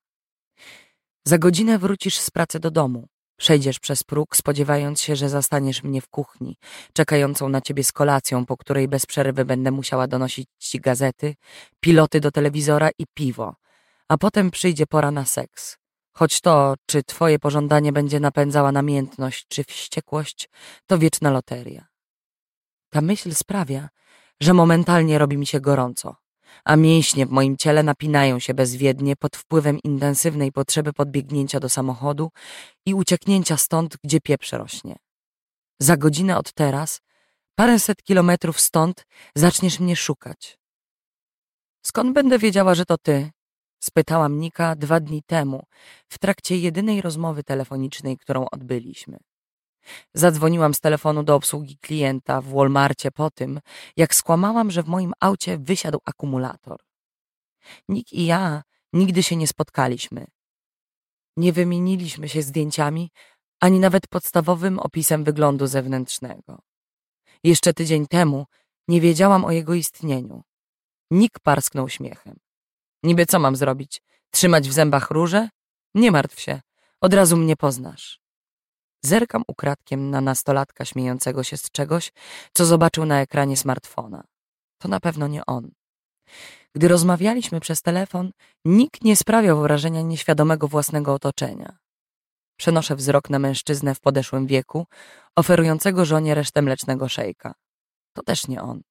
Za godzinę wrócisz z pracy do domu. Przejdziesz przez próg, spodziewając się, że zastaniesz mnie w kuchni, czekającą na ciebie z kolacją, po której bez przerwy będę musiała donosić ci gazety, piloty do telewizora i piwo, a potem przyjdzie pora na seks. Choć to, czy twoje pożądanie będzie napędzała namiętność czy wściekłość, to wieczna loteria. Ta myśl sprawia, że momentalnie robi mi się gorąco, a mięśnie w moim ciele napinają się bezwiednie pod wpływem intensywnej potrzeby podbiegnięcia do samochodu i ucieknięcia stąd, gdzie pieprz rośnie. Za godzinę od teraz, paręset kilometrów stąd, zaczniesz mnie szukać. Skąd będę wiedziała, że to ty? Spytałam Nika dwa dni temu, w trakcie jedynej rozmowy telefonicznej, którą odbyliśmy. Zadzwoniłam z telefonu do obsługi klienta w Walmarcie po tym, jak skłamałam, że w moim aucie wysiadł akumulator. Nick i ja nigdy się nie spotkaliśmy. Nie wymieniliśmy się zdjęciami, ani nawet podstawowym opisem wyglądu zewnętrznego. Jeszcze tydzień temu nie wiedziałam o jego istnieniu. Nick parsknął śmiechem. Niby co mam zrobić? Trzymać w zębach róże? Nie martw się, od razu mnie poznasz. Zerkam ukradkiem na nastolatka śmiejącego się z czegoś, co zobaczył na ekranie smartfona. To na pewno nie on. Gdy rozmawialiśmy przez telefon, nikt nie sprawiał wrażenia nieświadomego własnego otoczenia. Przenoszę wzrok na mężczyznę w podeszłym wieku, oferującego żonie resztę mlecznego szejka. To też nie on.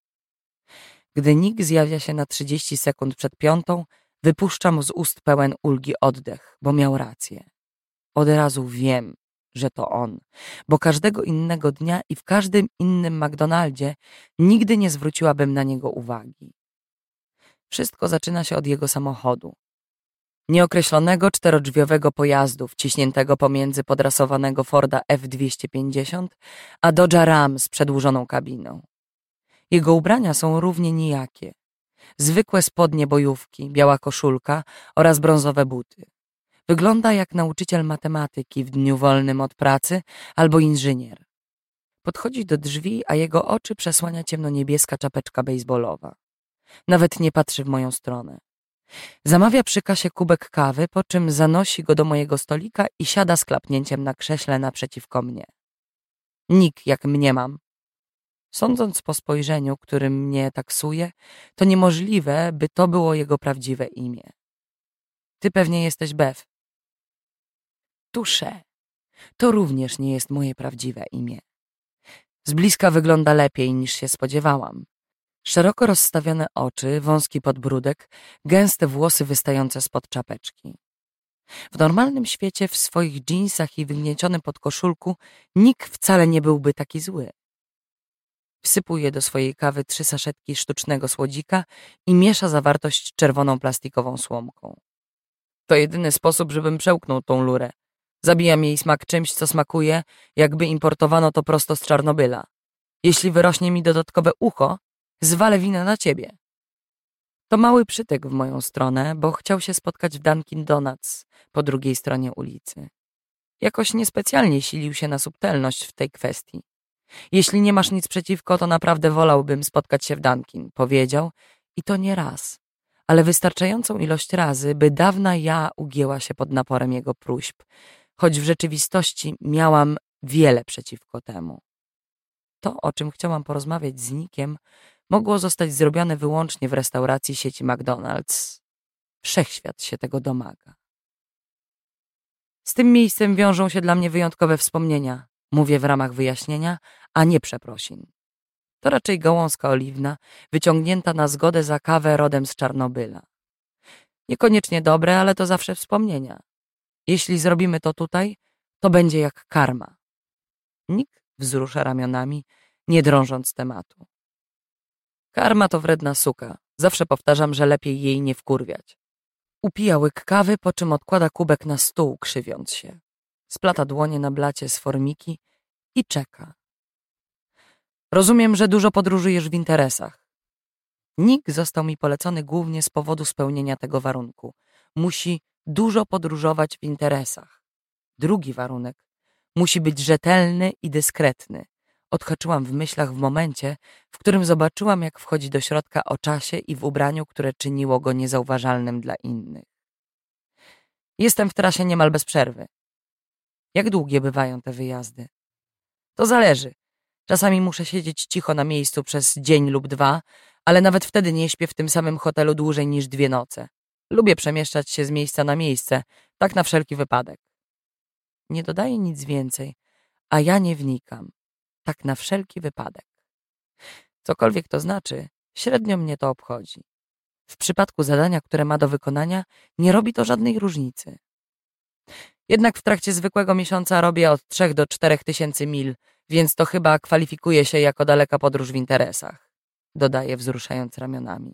Gdy Nick zjawia się na trzydzieści sekund przed piątą, wypuszczam z ust pełen ulgi oddech, bo miał rację. Od razu wiem, że to on, bo każdego innego dnia i w każdym innym McDonaldzie nigdy nie zwróciłabym na niego uwagi. Wszystko zaczyna się od jego samochodu. Nieokreślonego czterodrzwiowego pojazdu wciśniętego pomiędzy podrasowanego Forda F dwieście pięćdziesiąt a Dodge'a Ram z przedłużoną kabiną. Jego ubrania są równie nijakie. Zwykłe spodnie bojówki, biała koszulka oraz brązowe buty. Wygląda jak nauczyciel matematyki w dniu wolnym od pracy albo inżynier. Podchodzi do drzwi, a jego oczy przesłania ciemnoniebieska czapeczka bejsbolowa. Nawet nie patrzy w moją stronę. Zamawia przy kasie kubek kawy, po czym zanosi go do mojego stolika i siada z klapnięciem na krześle naprzeciwko mnie. Nick, jak mniemam. Sądząc po spojrzeniu, którym mnie taksuje, to niemożliwe, by to było jego prawdziwe imię. Ty pewnie jesteś Bev. Touché. To również nie jest moje prawdziwe imię. Z bliska wygląda lepiej niż się spodziewałam. Szeroko rozstawione oczy, wąski podbródek, gęste włosy wystające spod czapeczki. W normalnym świecie, w swoich dżinsach i wygniecionym podkoszulku, Nick wcale nie byłby taki zły. Wsypuje do swojej kawy trzy saszetki sztucznego słodzika i miesza zawartość czerwoną plastikową słomką. To jedyny sposób, żebym przełknął tą lurę. Zabijam jej smak czymś, co smakuje, jakby importowano to prosto z Czarnobyla. Jeśli wyrośnie mi dodatkowe ucho, zwalę winę na ciebie. To mały przytyk w moją stronę, bo chciał się spotkać w Dunkin' Donuts po drugiej stronie ulicy. Jakoś niespecjalnie silił się na subtelność w tej kwestii. Jeśli nie masz nic przeciwko, to naprawdę wolałbym spotkać się w Dunkin', powiedział, i to nie raz, ale wystarczającą ilość razy, by dawna ja ugięła się pod naporem jego próśb, choć w rzeczywistości miałam wiele przeciwko temu. To, o czym chciałam porozmawiać z Nickiem, mogło zostać zrobione wyłącznie w restauracji sieci McDonald's. Wszechświat się tego domaga. Z tym miejscem wiążą się dla mnie wyjątkowe wspomnienia, mówię w ramach wyjaśnienia, a nie przeprosin. To raczej gałązka oliwna, wyciągnięta na zgodę za kawę rodem z Czarnobyla. Niekoniecznie dobre, ale to zawsze wspomnienia. Jeśli zrobimy to tutaj, to będzie jak karma. Nick wzrusza ramionami, nie drążąc tematu. Karma to wredna suka. Zawsze powtarzam, że lepiej jej nie wkurwiać. Upija łyk kawy, po czym odkłada kubek na stół, krzywiąc się. Splata dłonie na blacie z formiki i czeka. Rozumiem, że dużo podróżujesz w interesach. Nick został mi polecony głównie z powodu spełnienia tego warunku. Musi dużo podróżować w interesach. Drugi warunek. Musi być rzetelny i dyskretny. Odhaczyłam w myślach w momencie, w którym zobaczyłam, jak wchodzi do środka o czasie i w ubraniu, które czyniło go niezauważalnym dla innych. Jestem w trasie niemal bez przerwy. Jak długie bywają te wyjazdy? To zależy. Czasami muszę siedzieć cicho na miejscu przez dzień lub dwa, ale nawet wtedy nie śpię w tym samym hotelu dłużej niż dwie noce. Lubię przemieszczać się z miejsca na miejsce, tak na wszelki wypadek. Nie dodaję nic więcej, a ja nie wnikam. Tak na wszelki wypadek. Cokolwiek to znaczy, średnio mnie to obchodzi. W przypadku zadania, które ma do wykonania, nie robi to żadnej różnicy. Jednak w trakcie zwykłego miesiąca robię od trzech do czterech tysięcy mil, więc to chyba kwalifikuje się jako daleka podróż w interesach, dodaje, wzruszając ramionami.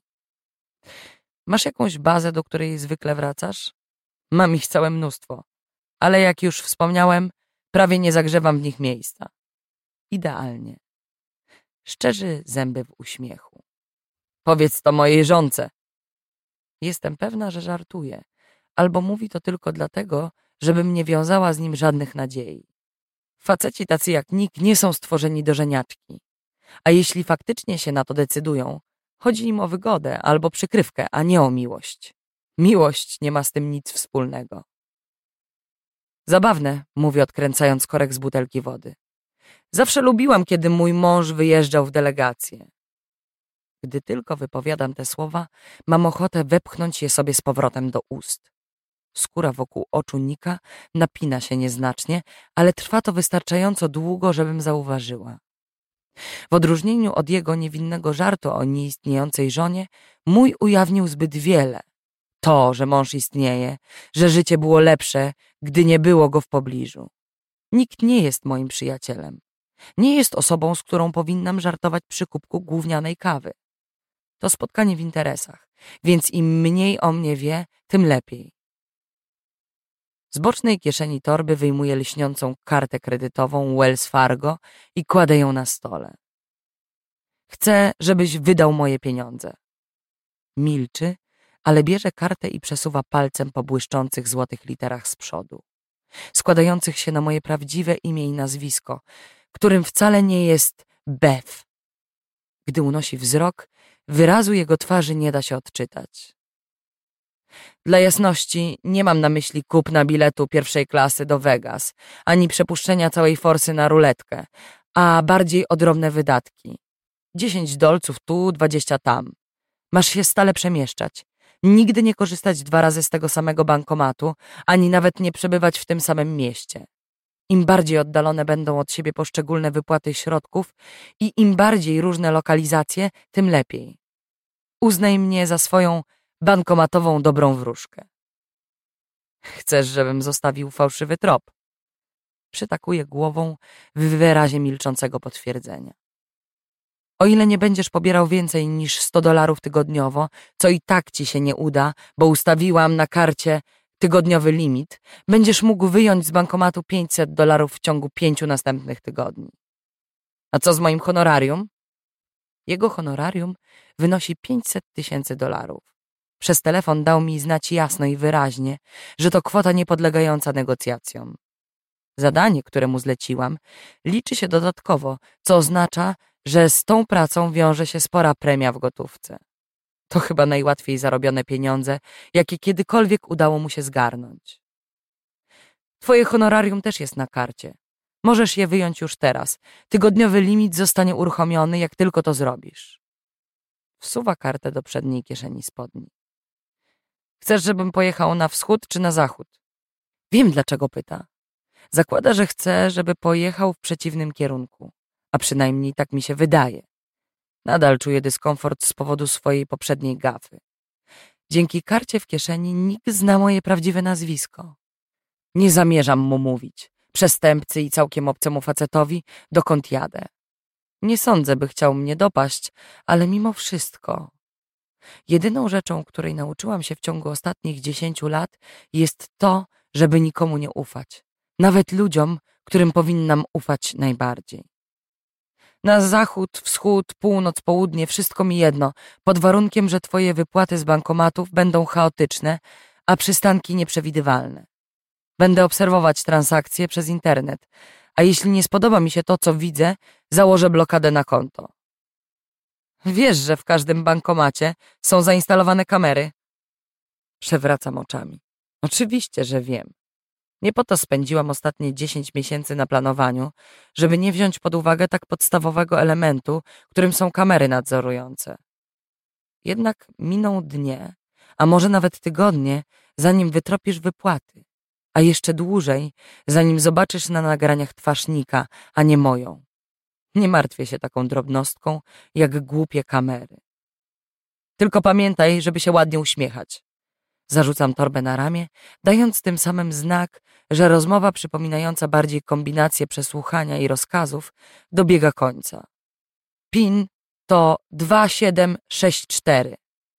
Masz jakąś bazę, do której zwykle wracasz? Mam ich całe mnóstwo, ale jak już wspomniałem, prawie nie zagrzewam w nich miejsca. Idealnie. Szczerzy zęby w uśmiechu. Powiedz to mojej żonce. Jestem pewna, że żartuje, albo mówi to tylko dlatego, żebym nie wiązała z nim żadnych nadziei. Faceci tacy jak Nick nie są stworzeni do żeniaczki. A jeśli faktycznie się na to decydują, chodzi im o wygodę albo przykrywkę, a nie o miłość. Miłość nie ma z tym nic wspólnego. Zabawne, mówię, odkręcając korek z butelki wody. Zawsze lubiłam, kiedy mój mąż wyjeżdżał w delegację. Gdy tylko wypowiadam te słowa, mam ochotę wepchnąć je sobie z powrotem do ust. Skóra wokół oczu Nicka napina się nieznacznie, ale trwa to wystarczająco długo, żebym zauważyła. W odróżnieniu od jego niewinnego żartu o nieistniejącej żonie, mój ujawnił zbyt wiele. To, że mąż istnieje, że życie było lepsze, gdy nie było go w pobliżu. Nikt nie jest moim przyjacielem. Nie jest osobą, z którą powinnam żartować przy kubku gównianej kawy. To spotkanie w interesach, więc im mniej o mnie wie, tym lepiej. Z bocznej kieszeni torby wyjmuję lśniącą kartę kredytową Wells Fargo i kładę ją na stole. Chcę, żebyś wydał moje pieniądze. Milczy, ale bierze kartę i przesuwa palcem po błyszczących złotych literach z przodu, składających się na moje prawdziwe imię i nazwisko, którym wcale nie jest Beth. Gdy unosi wzrok, wyrazu jego twarzy nie da się odczytać. Dla jasności, nie mam na myśli kupna biletu pierwszej klasy do Vegas, ani przepuszczenia całej forsy na ruletkę, a bardziej o drobne wydatki. Dziesięć dolców tu, dwadzieścia tam. Masz się stale przemieszczać. Nigdy nie korzystać dwa razy z tego samego bankomatu, ani nawet nie przebywać w tym samym mieście. Im bardziej oddalone będą od siebie poszczególne wypłaty środków i im bardziej różne lokalizacje, tym lepiej. Uznaj mnie za swoją bankomatową dobrą wróżkę. Chcesz, żebym zostawił fałszywy trop? Przytakuję głową w wyrazie milczącego potwierdzenia. O ile nie będziesz pobierał więcej niż sto dolarów tygodniowo, co i tak ci się nie uda, bo ustawiłam na karcie tygodniowy limit, będziesz mógł wyjąć z bankomatu pięćset dolarów w ciągu pięciu następnych tygodni. A co z moim honorarium? Jego honorarium wynosi pięćset tysięcy dolarów. Przez telefon dał mi znać jasno i wyraźnie, że to kwota niepodlegająca negocjacjom. Zadanie, które mu zleciłam, liczy się dodatkowo, co oznacza, że z tą pracą wiąże się spora premia w gotówce. To chyba najłatwiej zarobione pieniądze, jakie kiedykolwiek udało mu się zgarnąć. Twoje honorarium też jest na karcie. Możesz je wyjąć już teraz. Tygodniowy limit zostanie uruchomiony, jak tylko to zrobisz. Wsuwa kartę do przedniej kieszeni spodni. Chcesz, żebym pojechał na wschód czy na zachód? Wiem, dlaczego pyta. Zakłada, że chce, żeby pojechał w przeciwnym kierunku. A przynajmniej tak mi się wydaje. Nadal czuję dyskomfort z powodu swojej poprzedniej gafy. Dzięki karcie w kieszeni nikt zna moje prawdziwe nazwisko. Nie zamierzam mu mówić, przestępcy i całkiem obcemu facetowi, dokąd jadę. Nie sądzę, by chciał mnie dopaść, ale mimo wszystko. Jedyną rzeczą, której nauczyłam się w ciągu ostatnich dziesięciu lat, jest to, żeby nikomu nie ufać. Nawet ludziom, którym powinnam ufać najbardziej. Na zachód, wschód, północ, południe, wszystko mi jedno, pod warunkiem, że twoje wypłaty z bankomatów będą chaotyczne, a przystanki nieprzewidywalne. Będę obserwować transakcje przez internet, a jeśli nie spodoba mi się to, co widzę, założę blokadę na konto. Wiesz, że w każdym bankomacie są zainstalowane kamery? Przewracam oczami. Oczywiście, że wiem. Nie po to spędziłam ostatnie dziesięć miesięcy na planowaniu, żeby nie wziąć pod uwagę tak podstawowego elementu, którym są kamery nadzorujące. Jednak miną dnie, a może nawet tygodnie, zanim wytropisz wypłaty, a jeszcze dłużej, zanim zobaczysz na nagraniach twarz Nika, a nie moją. Nie martwię się taką drobnostką, jak głupie kamery. Tylko pamiętaj, żeby się ładnie uśmiechać. Zarzucam torbę na ramię, dając tym samym znak, że rozmowa przypominająca bardziej kombinację przesłuchania i rozkazów dobiega końca. PIN to dwa siedem sześć cztery.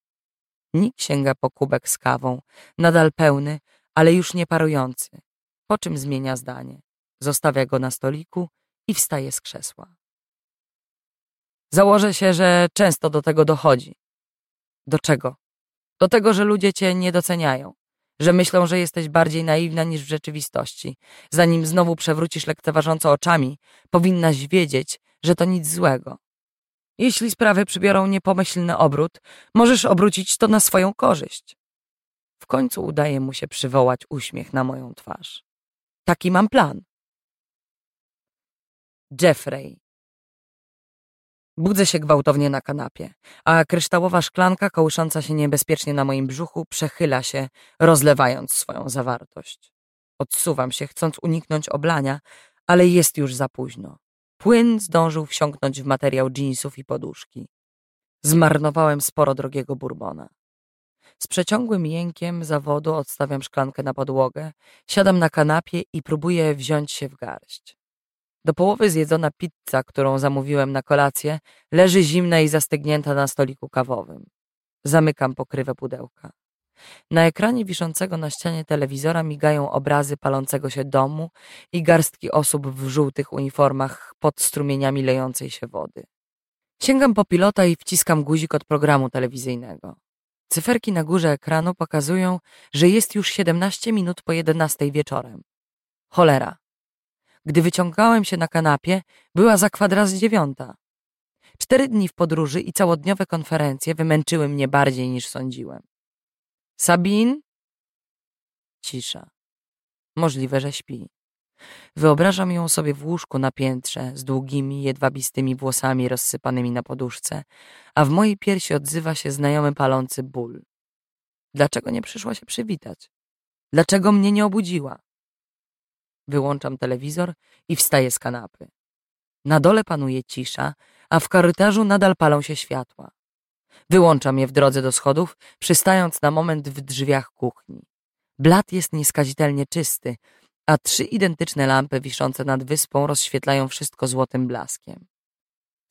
Nick sięga po kubek z kawą, nadal pełny, ale już nie parujący, po czym zmienia zdanie. Zostawia go na stoliku i wstaje z krzesła. Założę się, że często do tego dochodzi. Do czego? Do tego, że ludzie cię nie doceniają, że myślą, że jesteś bardziej naiwna niż w rzeczywistości. Zanim znowu przewrócisz lekceważąco oczami, powinnaś wiedzieć, że to nic złego. Jeśli sprawy przybiorą niepomyślny obrót, możesz obrócić to na swoją korzyść. W końcu udaje mu się przywołać uśmiech na moją twarz. Taki mam plan. Jeffrey. Budzę się gwałtownie na kanapie, a kryształowa szklanka kołysząca się niebezpiecznie na moim brzuchu przechyla się, rozlewając swoją zawartość. Odsuwam się, chcąc uniknąć oblania, ale jest już za późno. Płyn zdążył wsiąknąć w materiał dżinsów i poduszki. Zmarnowałem sporo drogiego bourbona. Z przeciągłym jękiem zawodu odstawiam szklankę na podłogę, siadam na kanapie i próbuję wziąć się w garść. Do połowy zjedzona pizza, którą zamówiłem na kolację, leży zimna i zastygnięta na stoliku kawowym. Zamykam pokrywę pudełka. Na ekranie wiszącego na ścianie telewizora migają obrazy palącego się domu i garstki osób w żółtych uniformach pod strumieniami lejącej się wody. Sięgam po pilota i wciskam guzik od programu telewizyjnego. Cyferki na górze ekranu pokazują, że jest już siedemnaście minut po jedenastej wieczorem. Cholera. Gdy wyciągałem się na kanapie, była za kwadras dziewiąta. Cztery dni w podróży i całodniowe konferencje wymęczyły mnie bardziej niż sądziłem. Sabine? Cisza. Możliwe, że śpi. Wyobrażam ją sobie w łóżku na piętrze z długimi, jedwabistymi włosami rozsypanymi na poduszce, a w mojej piersi odzywa się znajomy palący ból. Dlaczego nie przyszła się przywitać? Dlaczego mnie nie obudziła? Wyłączam telewizor i wstaję z kanapy. Na dole panuje cisza, a w korytarzu nadal palą się światła. Wyłączam je w drodze do schodów, przystając na moment w drzwiach kuchni. Blat jest nieskazitelnie czysty, a trzy identyczne lampy wiszące nad wyspą rozświetlają wszystko złotym blaskiem.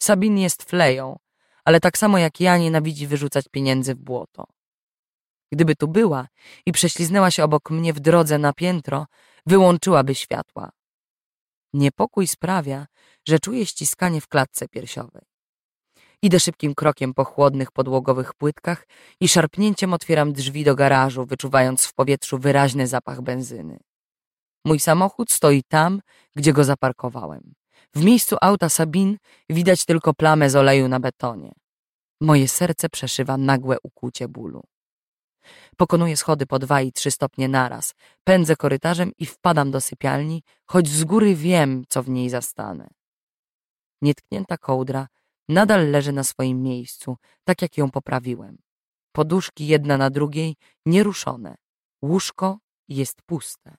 Sabine jest fleją, ale tak samo jak ja nienawidzi wyrzucać pieniędzy w błoto. Gdyby tu była i prześliznęła się obok mnie w drodze na piętro, wyłączyłaby światła. Niepokój sprawia, że czuję ściskanie w klatce piersiowej. Idę szybkim krokiem po chłodnych podłogowych płytkach i szarpnięciem otwieram drzwi do garażu, wyczuwając w powietrzu wyraźny zapach benzyny. Mój samochód stoi tam, gdzie go zaparkowałem. W miejscu auta Sabine widać tylko plamę z oleju na betonie. Moje serce przeszywa nagłe ukłucie bólu. Pokonuję schody po dwa i trzy stopnie naraz, pędzę korytarzem i wpadam do sypialni, choć z góry wiem, co w niej zastanę. Nietknięta kołdra nadal leży na swoim miejscu, tak jak ją poprawiłem. Poduszki jedna na drugiej nieruszone. Łóżko jest puste.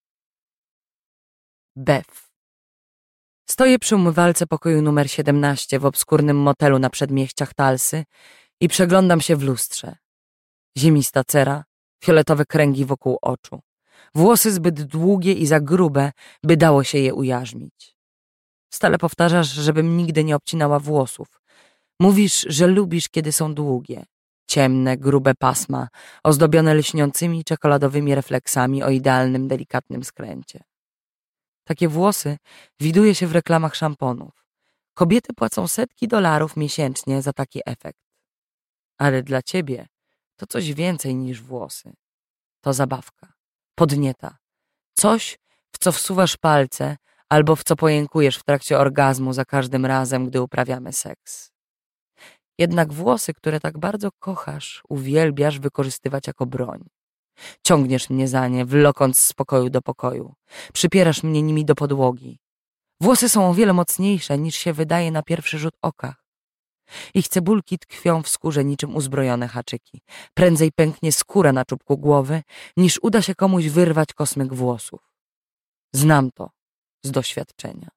Beth. Stoję przy umywalce pokoju numer siedemnaście w obskurnym motelu na przedmieściach Talsy i przeglądam się w lustrze. Ziemista cera, fioletowe kręgi wokół oczu. Włosy zbyt długie i za grube, by dało się je ujarzmić. Stale powtarzasz, żebym nigdy nie obcinała włosów. Mówisz, że lubisz, kiedy są długie. Ciemne, grube pasma, ozdobione lśniącymi czekoladowymi refleksami o idealnym, delikatnym skręcie. Takie włosy widuje się w reklamach szamponów. Kobiety płacą setki dolarów miesięcznie za taki efekt. Ale dla ciebie to coś więcej niż włosy. To zabawka, podnieta. Coś, w co wsuwasz palce albo w co pojękujesz w trakcie orgazmu za każdym razem, gdy uprawiamy seks. Jednak włosy, które tak bardzo kochasz, uwielbiasz wykorzystywać jako broń. Ciągniesz mnie za nie, wlokąc z pokoju do pokoju. Przypierasz mnie nimi do podłogi. Włosy są o wiele mocniejsze, niż się wydaje na pierwszy rzut oka. Ich cebulki tkwią w skórze niczym uzbrojone haczyki. Prędzej pęknie skóra na czubku głowy, niż uda się komuś wyrwać kosmyk włosów. Znam to z doświadczenia.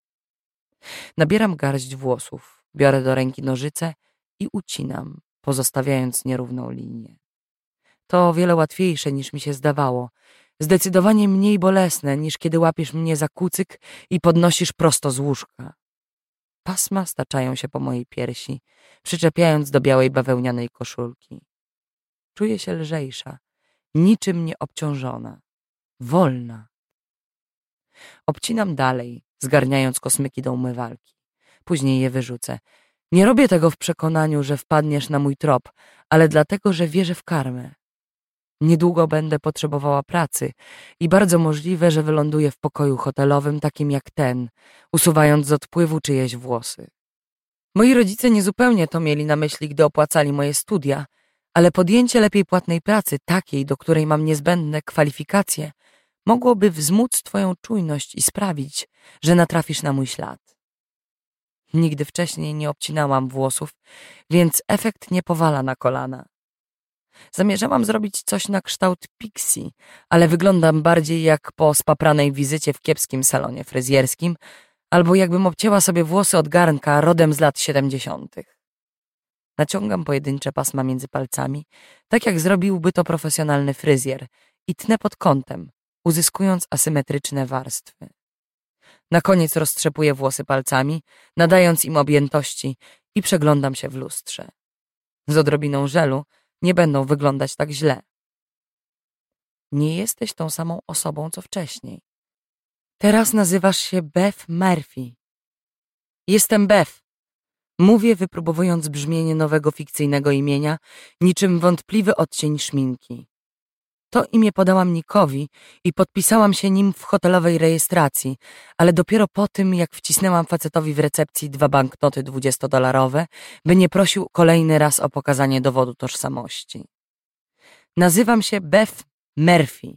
Nabieram garść włosów, biorę do ręki nożyce i ucinam, pozostawiając nierówną linię. To o wiele łatwiejsze niż mi się zdawało. Zdecydowanie mniej bolesne niż kiedy łapiesz mnie za kucyk i podnosisz prosto z łóżka. Pasma staczają się po mojej piersi, przyczepiając do białej bawełnianej koszulki. Czuję się lżejsza, niczym nie obciążona, wolna. Obcinam dalej, zgarniając kosmyki do umywalki. Później je wyrzucę. Nie robię tego w przekonaniu, że wpadniesz na mój trop, ale dlatego, że wierzę w karmę. Niedługo będę potrzebowała pracy i bardzo możliwe, że wyląduję w pokoju hotelowym takim jak ten, usuwając z odpływu czyjeś włosy. Moi rodzice niezupełnie to mieli na myśli, gdy opłacali moje studia, ale podjęcie lepiej płatnej pracy, takiej, do której mam niezbędne kwalifikacje, mogłoby wzmóc twoją czujność i sprawić, że natrafisz na mój ślad. Nigdy wcześniej nie obcinałam włosów, więc efekt nie powala na kolana. Zamierzałam zrobić coś na kształt Pixie, ale wyglądam bardziej jak po spapranej wizycie w kiepskim salonie fryzjerskim, albo jakbym obcięła sobie włosy od garnka rodem z lat siedemdziesiątych. Naciągam pojedyncze pasma między palcami, tak jak zrobiłby to profesjonalny fryzjer, i tnę pod kątem, uzyskując asymetryczne warstwy. Na koniec roztrzepuję włosy palcami, nadając im objętości i przeglądam się w lustrze. Z odrobiną żelu nie będą wyglądać tak źle. Nie jesteś tą samą osobą, co wcześniej. Teraz nazywasz się Beth Murphy. Jestem Beth. Mówię, wypróbowując brzmienie nowego fikcyjnego imienia, niczym wątpliwy odcień szminki. To imię podałam Nickowi i podpisałam się nim w hotelowej rejestracji, ale dopiero po tym, jak wcisnęłam facetowi w recepcji dwa banknoty dwudziestodolarowe, by nie prosił kolejny raz o pokazanie dowodu tożsamości. Nazywam się Beth Murphy.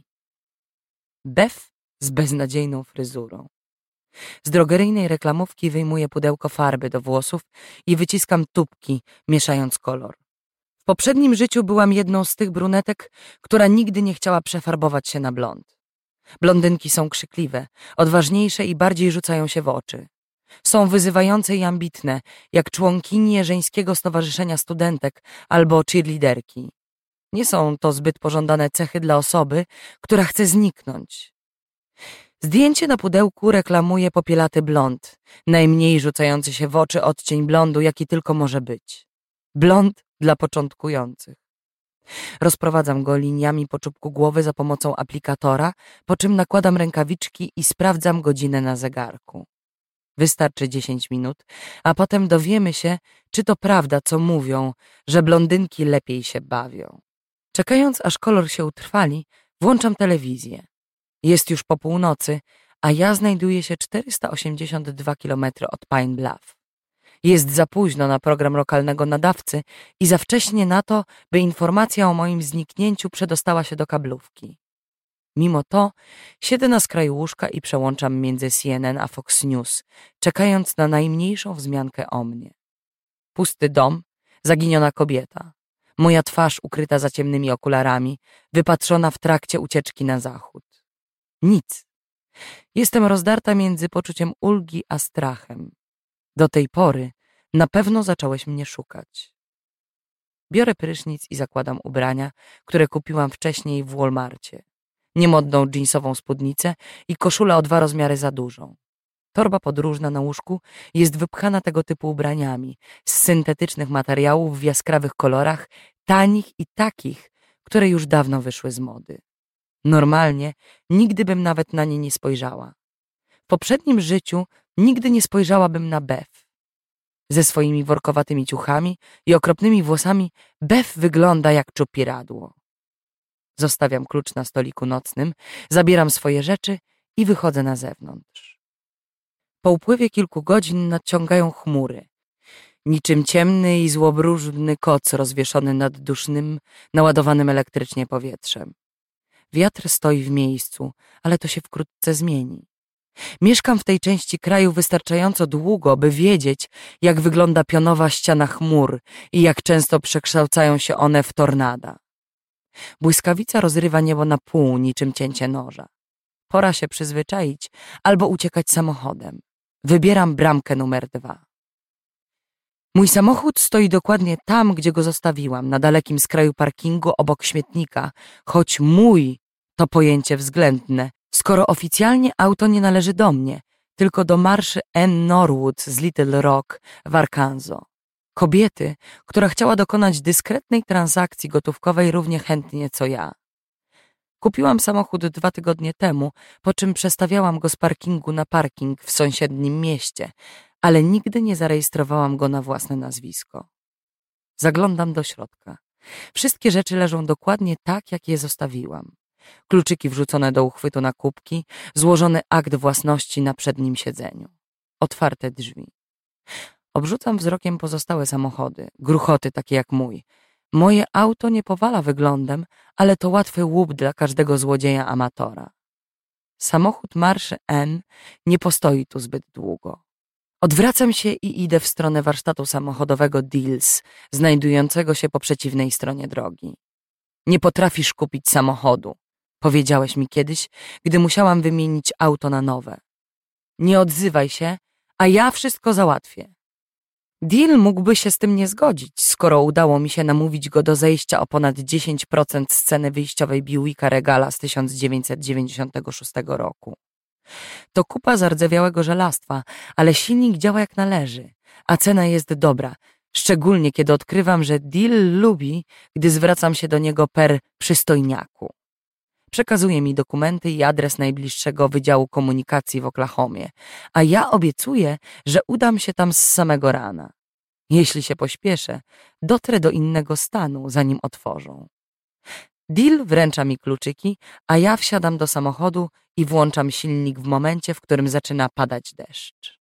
Beth z beznadziejną fryzurą. Z drogeryjnej reklamówki wyjmuję pudełko farby do włosów i wyciskam tubki, mieszając kolor. W poprzednim życiu byłam jedną z tych brunetek, która nigdy nie chciała przefarbować się na blond. Blondynki są krzykliwe, odważniejsze i bardziej rzucają się w oczy. Są wyzywające i ambitne, jak członkinie żeńskiego stowarzyszenia studentek albo cheerleaderki. Nie są to zbyt pożądane cechy dla osoby, która chce zniknąć. Zdjęcie na pudełku reklamuje popielaty blond, najmniej rzucający się w oczy odcień blondu, jaki tylko może być. Blond dla początkujących. Rozprowadzam go liniami po czubku głowy za pomocą aplikatora, po czym nakładam rękawiczki i sprawdzam godzinę na zegarku. Wystarczy dziesięć minut, a potem dowiemy się, czy to prawda, co mówią, że blondynki lepiej się bawią. Czekając, aż kolor się utrwali, włączam telewizję. Jest już po północy, a ja znajduję się czterysta osiemdziesiąt dwa kilometry od Pine Bluff. Jest za późno na program lokalnego nadawcy i za wcześnie na to, by informacja o moim zniknięciu przedostała się do kablówki. Mimo to siedzę na skraju łóżka i przełączam między C N N a Fox News, czekając na najmniejszą wzmiankę o mnie. Pusty dom, zaginiona kobieta, moja twarz ukryta za ciemnymi okularami, wypatrzona w trakcie ucieczki na zachód. Nic. Jestem rozdarta między poczuciem ulgi a strachem. Do tej pory na pewno zacząłeś mnie szukać. Biorę prysznic i zakładam ubrania, które kupiłam wcześniej w Walmarcie. Niemodną dżinsową spódnicę i koszulę o dwa rozmiary za dużą. Torba podróżna na łóżku jest wypchana tego typu ubraniami z syntetycznych materiałów w jaskrawych kolorach, tanich i takich, które już dawno wyszły z mody. Normalnie nigdy bym nawet na nie nie spojrzała. W poprzednim życiu nigdy nie spojrzałabym na Beth. Ze swoimi workowatymi ciuchami i okropnymi włosami Beth wygląda jak czupiradło. Zostawiam klucz na stoliku nocnym, zabieram swoje rzeczy i wychodzę na zewnątrz. Po upływie kilku godzin nadciągają chmury. Niczym ciemny i złobróżny koc rozwieszony nad dusznym, naładowanym elektrycznie powietrzem. Wiatr stoi w miejscu, ale to się wkrótce zmieni. Mieszkam w tej części kraju wystarczająco długo, by wiedzieć, jak wygląda pionowa ściana chmur i jak często przekształcają się one w tornada. Błyskawica rozrywa niebo na pół, niczym cięcie noża. Pora się przyzwyczaić albo uciekać samochodem. Wybieram bramkę numer dwa. Mój samochód stoi dokładnie tam, gdzie go zostawiłam, na dalekim skraju parkingu obok śmietnika, choć mój to pojęcie względne, skoro oficjalnie auto nie należy do mnie, tylko do marszy Ann Norwood z Little Rock w Arkansas. Kobiety, która chciała dokonać dyskretnej transakcji gotówkowej równie chętnie co ja. Kupiłam samochód dwa tygodnie temu, po czym przestawiałam go z parkingu na parking w sąsiednim mieście, ale nigdy nie zarejestrowałam go na własne nazwisko. Zaglądam do środka. Wszystkie rzeczy leżą dokładnie tak, jak je zostawiłam. Kluczyki wrzucone do uchwytu na kubki, złożony akt własności na przednim siedzeniu. Otwarte drzwi. Obrzucam wzrokiem pozostałe samochody, gruchoty takie jak mój. Moje auto nie powala wyglądem, ale to łatwy łup dla każdego złodzieja amatora. Samochód marszy N nie postoi tu zbyt długo. Odwracam się i idę w stronę warsztatu samochodowego Deals, znajdującego się po przeciwnej stronie drogi. Nie potrafisz kupić samochodu, powiedziałeś mi kiedyś, gdy musiałam wymienić auto na nowe. Nie odzywaj się, a ja wszystko załatwię. Deal mógłby się z tym nie zgodzić, skoro udało mi się namówić go do zejścia o ponad dziesięć procent z ceny wyjściowej Buicka Regala z tysiąc dziewięćset dziewięćdziesiątego szóstego roku. To kupa zardzewiałego żelastwa, ale silnik działa jak należy, a cena jest dobra, szczególnie kiedy odkrywam, że Deal lubi, gdy zwracam się do niego per przystojniaku. Przekazuje mi dokumenty i adres najbliższego Wydziału Komunikacji w Oklahomie, a ja obiecuję, że udam się tam z samego rana. Jeśli się pośpieszę, dotrę do innego stanu, zanim otworzą. Deal wręcza mi kluczyki, a ja wsiadam do samochodu i włączam silnik w momencie, w którym zaczyna padać deszcz.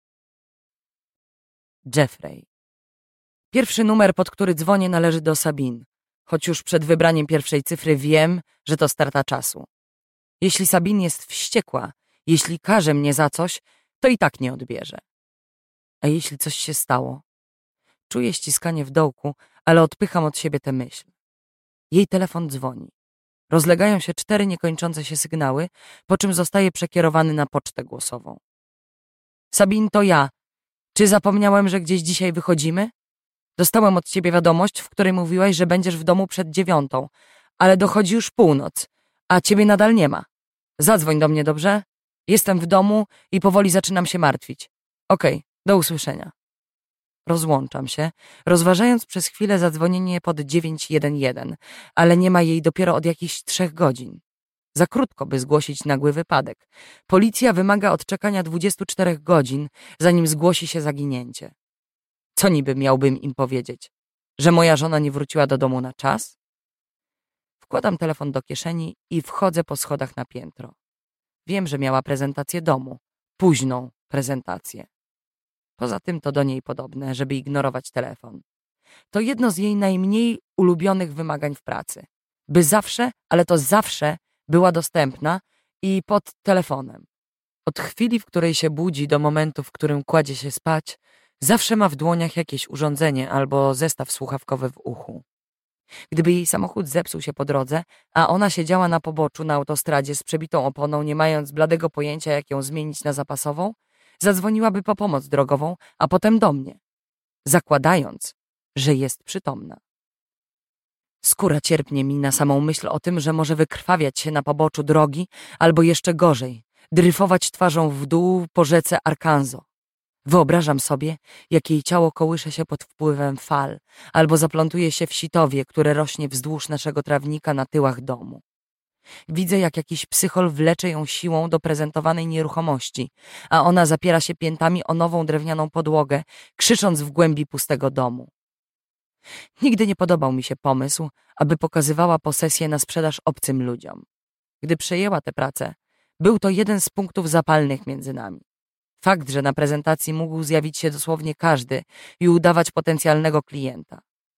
Jeffrey. Pierwszy numer, pod który dzwonię, należy do Sabine, choć już przed wybraniem pierwszej cyfry wiem, że to strata czasu. Jeśli Sabine jest wściekła, jeśli każe mnie za coś, to i tak nie odbierze. A jeśli coś się stało? Czuję ściskanie w dołku, ale odpycham od siebie tę myśl. Jej telefon dzwoni. Rozlegają się cztery niekończące się sygnały, po czym zostaje przekierowany na pocztę głosową. Sabine, to ja. Czy zapomniałem, że gdzieś dzisiaj wychodzimy? Dostałem od ciebie wiadomość, w której mówiłaś, że będziesz w domu przed dziewiątą, ale dochodzi już północ, a ciebie nadal nie ma. Zadzwoń do mnie, dobrze? Jestem w domu i powoli zaczynam się martwić. Okej, do usłyszenia. Rozłączam się, rozważając przez chwilę zadzwonienie pod dziewięć jeden jeden, ale nie ma jej dopiero od jakichś trzech godzin. Za krótko, by zgłosić nagły wypadek. Policja wymaga odczekania dwudziestu czterech godzin, zanim zgłosi się zaginięcie. Co niby miałbym im powiedzieć? Że moja żona nie wróciła do domu na czas? Wkładam telefon do kieszeni i wchodzę po schodach na piętro. Wiem, że miała prezentację domu. Późną prezentację. Poza tym to do niej podobne, żeby ignorować telefon. To jedno z jej najmniej ulubionych wymagań w pracy. By zawsze, ale to zawsze była dostępna i pod telefonem. Od chwili, w której się budzi, do momentu, w którym kładzie się spać, zawsze ma w dłoniach jakieś urządzenie albo zestaw słuchawkowy w uchu. Gdyby jej samochód zepsuł się po drodze, a ona siedziała na poboczu na autostradzie z przebitą oponą, nie mając bladego pojęcia, jak ją zmienić na zapasową, zadzwoniłaby po pomoc drogową, a potem do mnie, zakładając, że jest przytomna. Skóra cierpnie mi na samą myśl o tym, że może wykrwawiać się na poboczu drogi, albo jeszcze gorzej, dryfować twarzą w dół po rzece Arkansas. Wyobrażam sobie, jak jej ciało kołysze się pod wpływem fal, albo zaplątuje się w sitowie, które rośnie wzdłuż naszego trawnika na tyłach domu. Widzę, jak jakiś psychol wlecze ją siłą do prezentowanej nieruchomości, a ona zapiera się piętami o nową drewnianą podłogę, krzycząc w głębi pustego domu. Nigdy nie podobał mi się pomysł, aby pokazywała posesję na sprzedaż obcym ludziom. Gdy przejęła tę pracę, był to jeden z punktów zapalnych między nami. Fakt, że na prezentacji mógł zjawić się dosłownie każdy i udawać potencjalnego klienta.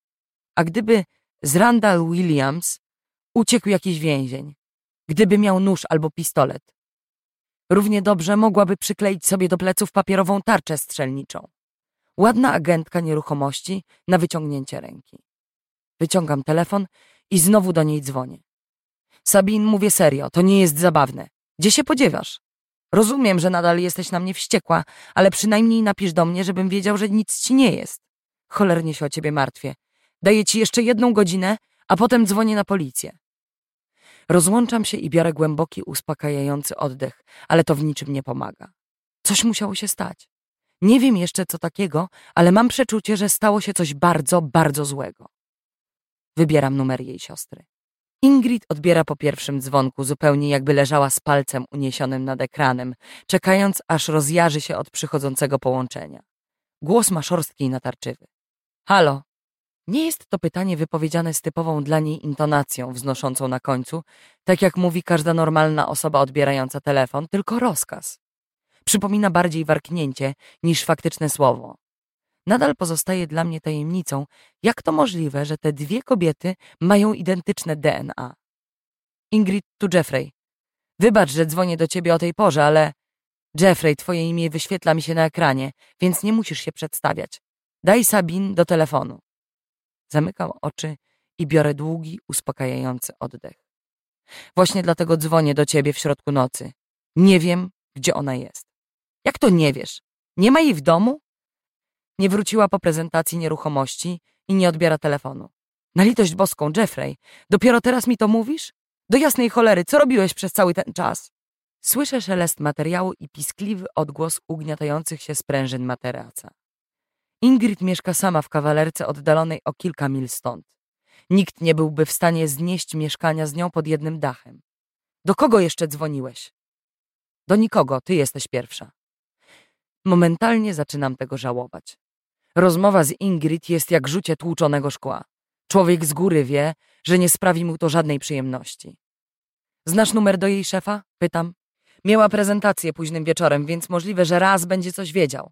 A gdyby z Randall Williams uciekł jakiś więzień, gdyby miał nóż albo pistolet, równie dobrze mogłaby przykleić sobie do pleców papierową tarczę strzelniczą. Ładna agentka nieruchomości na wyciągnięcie ręki. Wyciągam telefon i znowu do niej dzwonię. Sabine, mówię serio, to nie jest zabawne. Gdzie się podziewasz? Rozumiem, że nadal jesteś na mnie wściekła, ale przynajmniej napisz do mnie, żebym wiedział, że nic ci nie jest. Cholernie się o ciebie martwię. Daję ci jeszcze jedną godzinę, a potem dzwonię na policję. Rozłączam się i biorę głęboki, uspokajający oddech, ale to w niczym nie pomaga. Coś musiało się stać. Nie wiem jeszcze co takiego, ale mam przeczucie, że stało się coś bardzo, bardzo złego. Wybieram numer jej siostry. Ingrid odbiera po pierwszym dzwonku, zupełnie jakby leżała z palcem uniesionym nad ekranem, czekając, aż rozjarzy się od przychodzącego połączenia. Głos ma szorstki i natarczywy. Halo. Nie jest to pytanie wypowiedziane z typową dla niej intonacją wznoszącą na końcu, tak jak mówi każda normalna osoba odbierająca telefon, tylko rozkaz. Przypomina bardziej warknięcie niż faktyczne słowo. Nadal pozostaje dla mnie tajemnicą, jak to możliwe, że te dwie kobiety mają identyczne D N A. Ingrid, tu Jeffrey. Wybacz, że dzwonię do ciebie o tej porze, ale... Jeffrey, twoje imię wyświetla mi się na ekranie, więc nie musisz się przedstawiać. Daj Sabine do telefonu. Zamykam oczy i biorę długi, uspokajający oddech. Właśnie dlatego dzwonię do ciebie w środku nocy. Nie wiem, gdzie ona jest. Jak to nie wiesz? Nie ma jej w domu? Nie wróciła po prezentacji nieruchomości i nie odbiera telefonu. Na litość boską, Jeffrey, dopiero teraz mi to mówisz? Do jasnej cholery, co robiłeś przez cały ten czas? Słyszę szelest materiału i piskliwy odgłos ugniatających się sprężyn materaca. Ingrid mieszka sama w kawalerce oddalonej o kilka mil stąd. Nikt nie byłby w stanie znieść mieszkania z nią pod jednym dachem. Do kogo jeszcze dzwoniłeś? Do nikogo, ty jesteś pierwsza. Momentalnie zaczynam tego żałować. Rozmowa z Ingrid jest jak rzucie tłuczonego szkła. Człowiek z góry wie, że nie sprawi mu to żadnej przyjemności. Znasz numer do jej szefa? Pytam. Miała prezentację późnym wieczorem, więc możliwe, że raz będzie coś wiedział.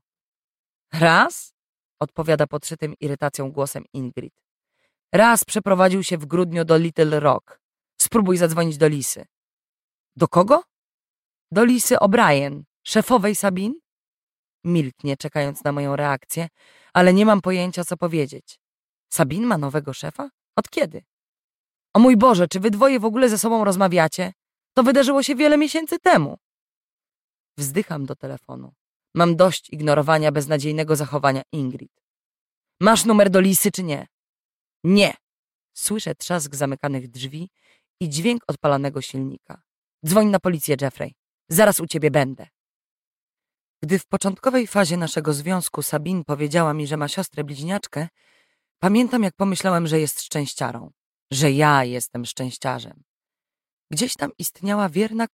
Raz? Odpowiada podszytym irytacją głosem Ingrid. Raz przeprowadził się w grudniu do Little Rock. Spróbuj zadzwonić do Lisy. Do kogo? Do Lisy O'Brien, szefowej Sabine? Milknie, czekając na moją reakcję, ale nie mam pojęcia, co powiedzieć. Sabine ma nowego szefa? Od kiedy? O mój Boże, czy wy dwoje w ogóle ze sobą rozmawiacie? To wydarzyło się wiele miesięcy temu. Wzdycham do telefonu. Mam dość ignorowania beznadziejnego zachowania Ingrid. Masz numer do Lisy, czy nie? Nie. Słyszę trzask zamykanych drzwi i dźwięk odpalanego silnika. Dzwoń na policję, Jeffrey. Zaraz u ciebie będę. Gdy w początkowej fazie naszego związku Sabine powiedziała mi, że ma siostrę bliźniaczkę, pamiętam, jak pomyślałem, że jest szczęściarą, że ja jestem szczęściarzem. Gdzieś tam istniała wierna